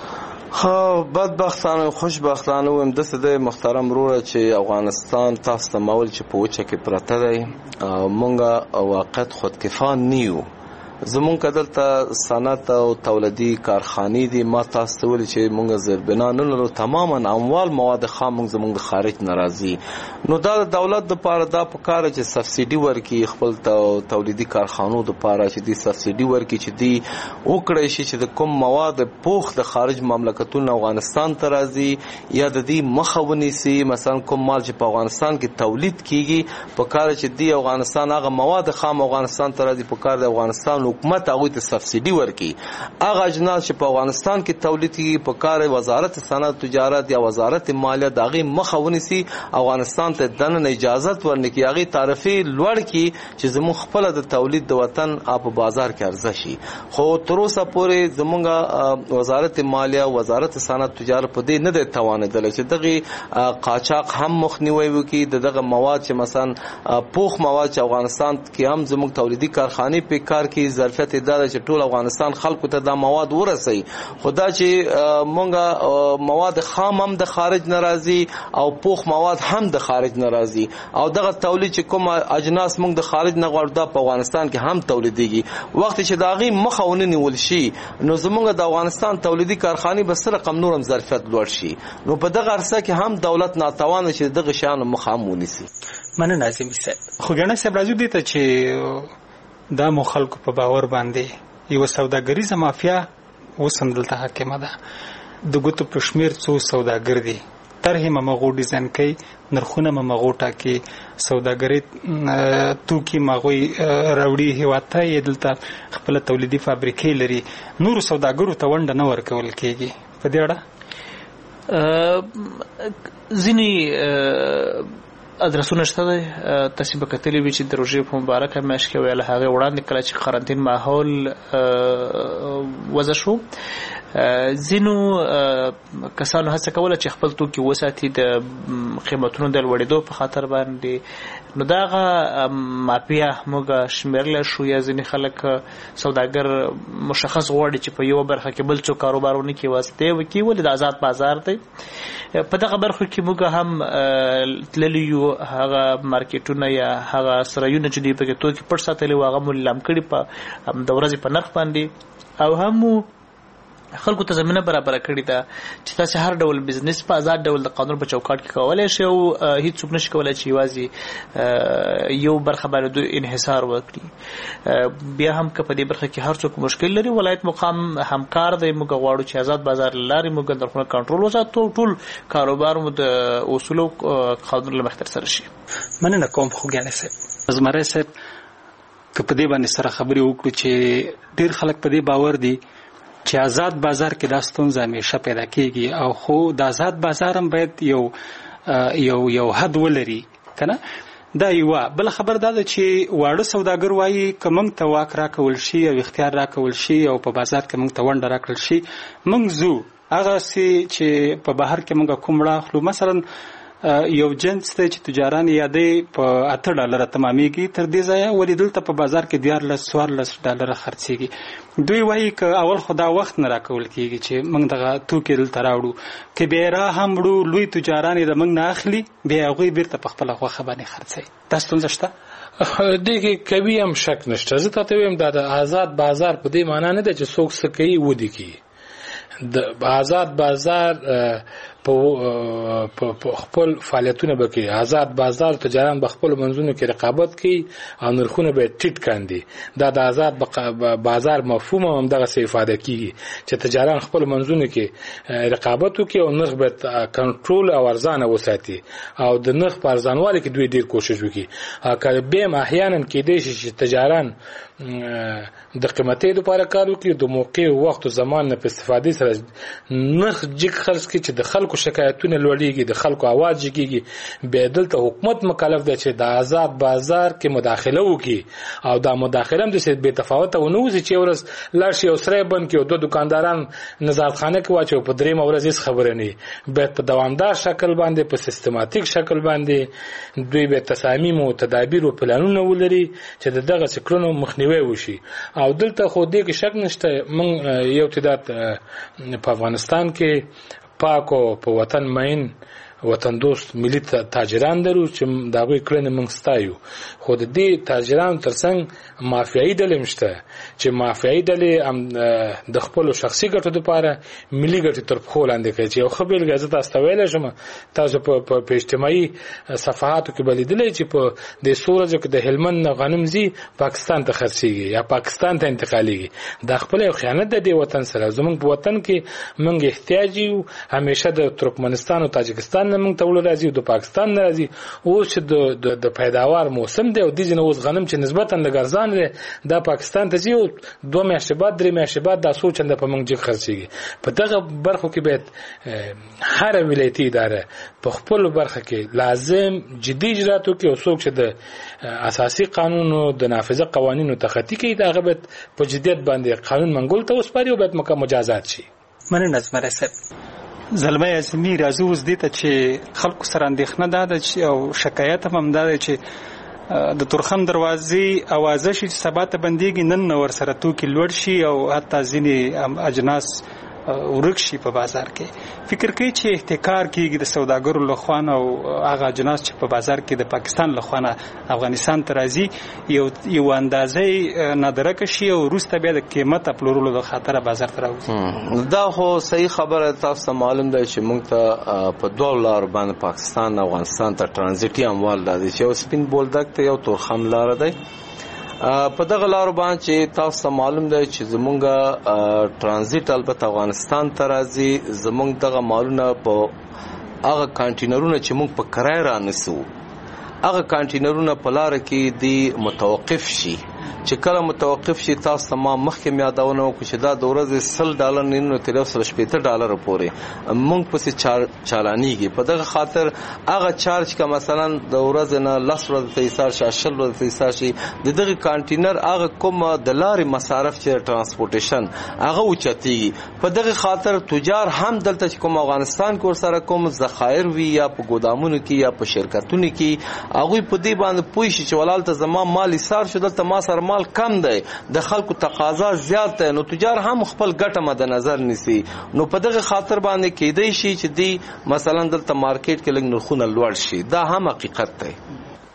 خو بدبختانه خوشبختانه ویم د سده محترم وروره چې افغانستان تاسو ته مول چې په وچه کې پراته دی مونږه واقعیت خودکفا نیو زمون کدلته صنعت او تولیدي کارخانې دي ما تاسو ول چې مونږ زربنا نه لرو تماما اموال مواد خام مونږ زمونږ خارج ناراضي نو دا د دولت د پاره دا په کار چې سبسيډي ورکي خپل تولیدي کارخانو د پاره چې دي سبسيډي ورکي چې دي وکړي شي چې د کوم مواد پوخ د خارج مملکتونو افغانستان ته راځي یا د دې مخاوني سي مثلا کوم مال چې په افغانستان کې تولید کیږي په کار چې دی افغانستان هغه مواد خام افغانستان ته راځي په کار د افغانستان حکومت هغه ته سبسيډي ورکي هغه اجناس چې په افغانستان کې تولید کیږي په کار وزارت صنعت تجارت یا وزارت مالیه دغه مخاوني سي افغانستان ته دنه اجازه ورنکي هغه تعرفي لوړ کی چې زموږ خپل د تولید د وطن اپ بازار کې ارزښت شي خو تر اوسه پورې زموږ وزارت مالیه وزارت صنعت تجارت په دې نه د توانیدل چې دغه قاچاق هم مخنیوي وکي دغه مواد چې مثلا پوخ مواد چې افغانستان کې هم زموږ تولیدي کارخانه په کار کې ظرفیت اداره چې ټول افغانستان خلکو ته دا مواد ورسي خدا چې مونږه مواد خام هم د خارج ناراضي او پوخ مواد هم د خارج ناراضي او دغه تولید چې کوم اجناس مونږ د خارج نه غواړو د افغانستان کې هم تولیديږي وخت چې داغي مخاونه نیول شي نو زمونږ د افغانستان تولیدي کارخانه به سره کم نورم ظرفیت لوړ شي نو په دغه عرصه کې هم دولت ناتوان شي دغه شان مخامونی سي مننه ناظم صاحب خو ګڼه صاحب راځي دي ته چې دا مو خلکو په باور باندې یو سوداګریزه مافیا وسم دلته حاکمه ده د ګوتو په شمیر څو سوداګر دي طرحه مغو ډیزاین کوي نرخونه مغو ټاکي سوداګری توکي مغوي راوړي هواته یې دلته خپل تولیدي فابریکې لري نور سوداګرو ته ونډه نه ورکول کیږي په دې اړه ځینی ادرسونه شته تاسو به کتلې وی چې د روژې په مبارکه مېاشت کې ویل هغه وړاندې کله چې قرنټین ماحول وضع شو زینو کسانو هڅه کوله چې خپل توکي وساتي د قیمتونو د لوړېدو په خاطر باندې نو داغه مافیا موږ شمیرل شو یا ځینې خلک سوداګر مشخص غواړي چې په یو برخه کې بل څه کاروبارونه کې واسطه وکي ولې د آزاد بازار دی په دغه برخه کې موږ هم تللیو هغه مارکیټونه یا هغه سرایونه چې دی په توکي پټ ساتلي واغه ملام کړي په د ورځې په نرخ باندې او هم خلکو ته زمينه برابر کړی ده چې تاسو هر ډول بزنس په آزاد ډول د قانون په چوکاټ کې کولای شئ او هیڅ څوک نشي کولای چې یوازې یو برخه باندې انحصار وکړي. بیا هم که په دې برخه کې هر څوک مشکل لري ولایت مقام همکار دی، موږ غواړو چې آزاد بازار لاري موږ نرخونه کنټرول وساتو، ټول کاروبار مو د اصولو قانون له مخې ترسره شي. مننه کوم خوږیانې صاحب. زمری صاحب که په دې باندې سره خبرې وکړو چې ډېر خلک په دې باور دي چې آزاد بازار کې دا ستونزه همیشه پیدا کیږي او خو د آزاد بازار هم باید یو یو یو حد ولري کنه. دا یو بل خبر دا ده چې واړه سوداګر وایي که موږ ته واک راکول شي او اختیار راکول شي او په بازار کې موږ ته ونډه راکړل شي موږ زو هغه سي چې په بهر کې موږ کوم راخلو. مثلا یو جنس ته چې تجاران یادې په اته ډالر تمامېږي تر دې ځایه ولې دلته په بازار کې دیارلس څوارلس ډالر خرڅېږي. دوی وایي که اول خو دا وخت نه راکول کېږي چې موږ دغه توکي دلته راوړو، که بیا را هم وړو لوی تجاران یې د موږ نه اخلي بیا هغوی بیرته په خپله خوښه باندې خرڅوي. دا ستونزه شته؟ دې کې کوي هم شک نشته. زه تاته وایم دا د آزاد بازار په دې معنا نه ده چې څوک څه کوي ودې کوي. د آزاد بازار په خپل فعالیتونه بکې آزاد بازار تجاران په خپل منځونو کې رقابت کوي او نرخونه به ټیټ کاندي. دا د آزاد بازار مفهوم هم دغه څه ifade کوي چې تجاران خپل منځونو کې رقابت وکړي او نرخ به کنټرول او ارزانه وساتي او د نرخ په ارزانوالي کې دوی ډیر کوشش وکړي. که به احیانا کې دي چې تجاران د قیمتي لپاره کار وکړي د موقع او وخت او زمان نه په استفادې سره نرخ جګ خرڅ کړي چې د خلکو شکایتونه لوړیږي، د خلکو आवाज جګیږي. به دلته حکومت مکلف دی چې د آزاد بازار کې مداخله وکړي او دا مداخله هم د څه به تفاوت او نه وځي چې ورس لارشي او سره بند کې او دوه دکانداران نظارتخانه کې واچو په درې مورز هیڅ خبره نه به په دوامدار شکل باندې په سیستماتیک شکل باندې دوی به تصامیم او تدابیر او پلانونه ولري چې دغه سکرونو مخنیوي وشي. او دلته خو دې کې شک نشته من یو تعداد په افغانستان کې پاکو په وطن مین وطن دوست ملي تاجران درو چې دا غوي کړنه موږ ستایو. خو د دې تاجرانو ترڅنګ مافیایي ډلې مشته چې مافیایي ډلې هم د خپل شخصي ګټو لپاره ملي ګټې تر پخو لاندې کوي. چې یو خبر غزه تاسو ته ویل شم تاسو په په اجتماعي صفحاتو کې بلیدلې چې په د سورج کې د هلمند غنم زی پاکستان ته خرڅيږي یا پاکستان ته انتقاليږي. دا خپل یو خیانت د دې وطن سره. زموږ په وطن کې موږ احتیاج یو همیشه د ترکمنستان او تاجکستان نه موږ ته ول راځي او د پاکستان نه راځي. اوس د د پیداوار موسم دی او د ځینې اوس غنم چې نسبتا لګرزان دی دا پاکستان ته ځي او دوه میاشتې بعد درې میاشتې بعد دا سوچنده په موږ جګ خرڅيږي. په دغه برخو کې باید هر ولایتي اداره په خپل برخه کې لازم جدي اجرات وکړي او څوک چې د اساسي قانون او د نافذه قوانینو تخطي کوي دا غبط په جديت باندې قانون منګول ته وسپاري او باید مکه مجازات شي. مننه زمری صاحب. زلمه ازمی راځو اوس دې ته چې خلکو سره اندېښنه ده چې او شکایت هم ده چې د تورخم دروازې اوازه شي چې سبا ته بنديږي نن ور سره توکي لوړ شي او حتی ځینې اجناس ورک شي په بازار کې. فکر کوي چې احتکار کیږي د سوداګرو لخوا او هغه اجناس چې په بازار کې د پاکستان لخوا افغانستان ته راځي یو یو اندازې نادرک شي او وروسته بیا د قیمت پلورلو د خاطر بازار ته راوځي. دا خو صحیح خبره تاسو معلوم ده چې موږ ته په دوه لار باندې پاکستان او افغانستان ته ترانزیتي اموال راځي چې یو سپین بولدک ته یو تورخم لار ده. په دغه لارو باندې چې تاسو معلوم دی چې زمونږ ترانزیت البته افغانستان ته راځي زمونږ دغه مالونه په هغه کانټینرونه چې موږ په کرای رانسو هغه کانټینرونه په لار کې دی متوقف شي. چې کله متوقف شي تاسو ما مخکې میادونه وکړو چې دا د ورځې سل ډالر نه نو تر اوسه شپږ ډالر پورې موږ پسې چالانيږي. په دغه خاطر هغه چارج کا مثلا د ورځې نه لس ورځې ته ایثار شي شل ورځې ته ایثار شي د دغه کانټینر هغه کوم د لارې مصارف چې ترانسپورټیشن هغه اوچتيږي. په دغه خاطر تجار هم دلته کوم افغانستان کو سره کوم ذخایر وی یا په ګودامونو کې یا په شرکتونو کې هغه په دې باندې پوي شي چې ولالته زما مال ایثار شو دلته ما سره مال کم دی د خلکو تقاضا زیات دی نو تجار هم خپل ګټه مد نظر نیسي. نو په دغه خاطر باندې کېدای شي چې دی مثلا دلته مارکیټ کې لږ نرخونه لوړ شي. دا هم حقیقت دی.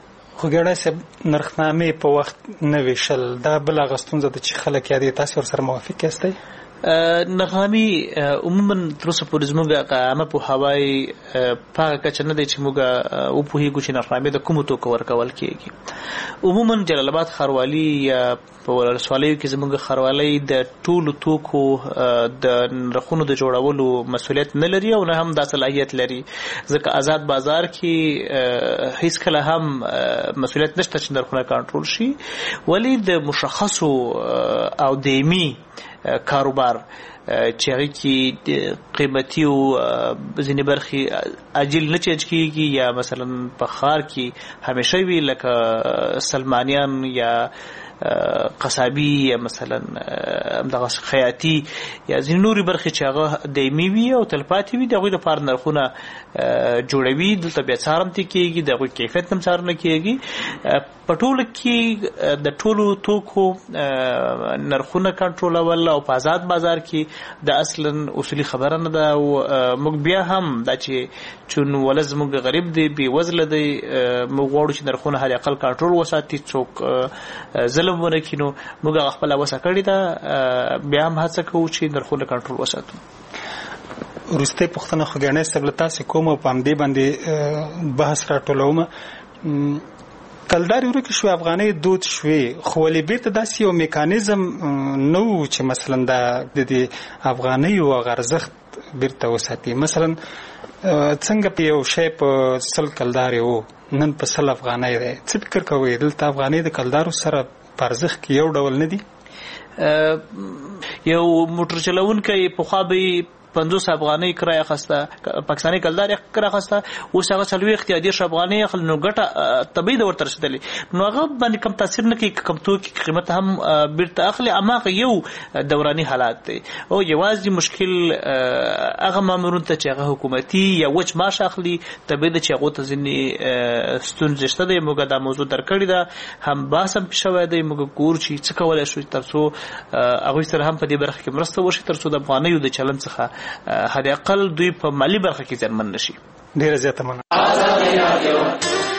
خوګړی صاحب نرخنامې په وخت نه ویشل دا بل هغه ستونزه ده چې خلک یې دي، تاسو ورسره موافق یاستئ؟ نغامي عموما تر اوسه پورې زموږ عامه پوهاوی په هغه کچه نه دی چې موږ وپوهېږو چې نرخنامې د کومو توکو ورکول کېږي. عموما جلال آباد ښاروالي یا په ولسوالیو کې زموږ ښاروالۍ د ټولو توکو د نرخونو د جوړولو مسؤلیت نه لري او نه هم دا صلاحیت لري، ځکه آزاد بازار کې هیڅکله هم مسؤلیت نشته چې نرخونه کنټرول شي، ولی د مشخصو او دایمي کاروبار چې هغه کې قیمتي او ځینې برخې عاجل نه چینج کیږي یا مثلا په ښار کې همیشه وي لکه سلمانیان یا قصابي یا مثلا دغه خیاطي یا ځینې نورې برخې چې هغه دایمي وي او تلپاتې وي د هغوی لپاره نرخونه جوړوي. دلته بیا څارنه کېږي، د هغوی کیفیت هم څارنه کېږي. په ټوله کې د ټولو توکو نرخونه کنټرولول او په آزاد بازار کې د اصلا اصولي خبره نه ده. او موږ بیا هم دا چې چون ولز موږ غریب دی بې وزله دی، موږ غواړو چې نرخونه حد اقل کنټرول وساتي، څوک ظلم ونه کړي. نو موږ هغه خپله وسه کړې ده، بیا هم هڅه کوو چې نرخونه کنټرول وساتو. وروستۍ پوښتنه خو ګرانۍ صاحب له تاسې کوم او په همدې باندې بحث راټولوم. کلدارې ورکې شوې، افغانۍ دود شوې، خو ولې بیرته داسې یو میکانیزم نه و چې مثلا دا د دې افغانیو هغه ارزښت بیرته وساتي؟ مثلا څنګه په یو شی په سل کلدارې و نن په سل افغانۍ دی، څه فکر کوئ دلته افغانۍ د کلدارو سره په ارزښت کې یو ډول نه دي؟ یو موټر چلونکی پخوا به پنځوس افغانۍ کرایه اخیسته، پاکستاني کلدار یې کرایه اخیسته، اوس هغه څلوېښت یا دېرش افغانۍ اخلي. نو ګټه طبیعي ده ورته رسېدلې، نو هغه باندې کم تاثیر نه کوي، کم توکي قیمت هم بیرته اخلي. هماغه یو دوراني حالات دی او یوازې مشکل هغه مامورونو ته چې هغه حکومتي یا وچ معاش اخلي، طبیعي ده چې هغو ته ځینې ستونزې شته دی. موږ دا موضوع درک کړې ده، هم بحث هم شوی دی. موږ ګورو چې څه کولی شو تر څو هغوی سره هم په دې برخه کې مرسته وشي، تر څو د افغانیو د چلن څخه حد اقل دوی په مالی برخه کې ځانمن نشي. ډیره زیاته مننه.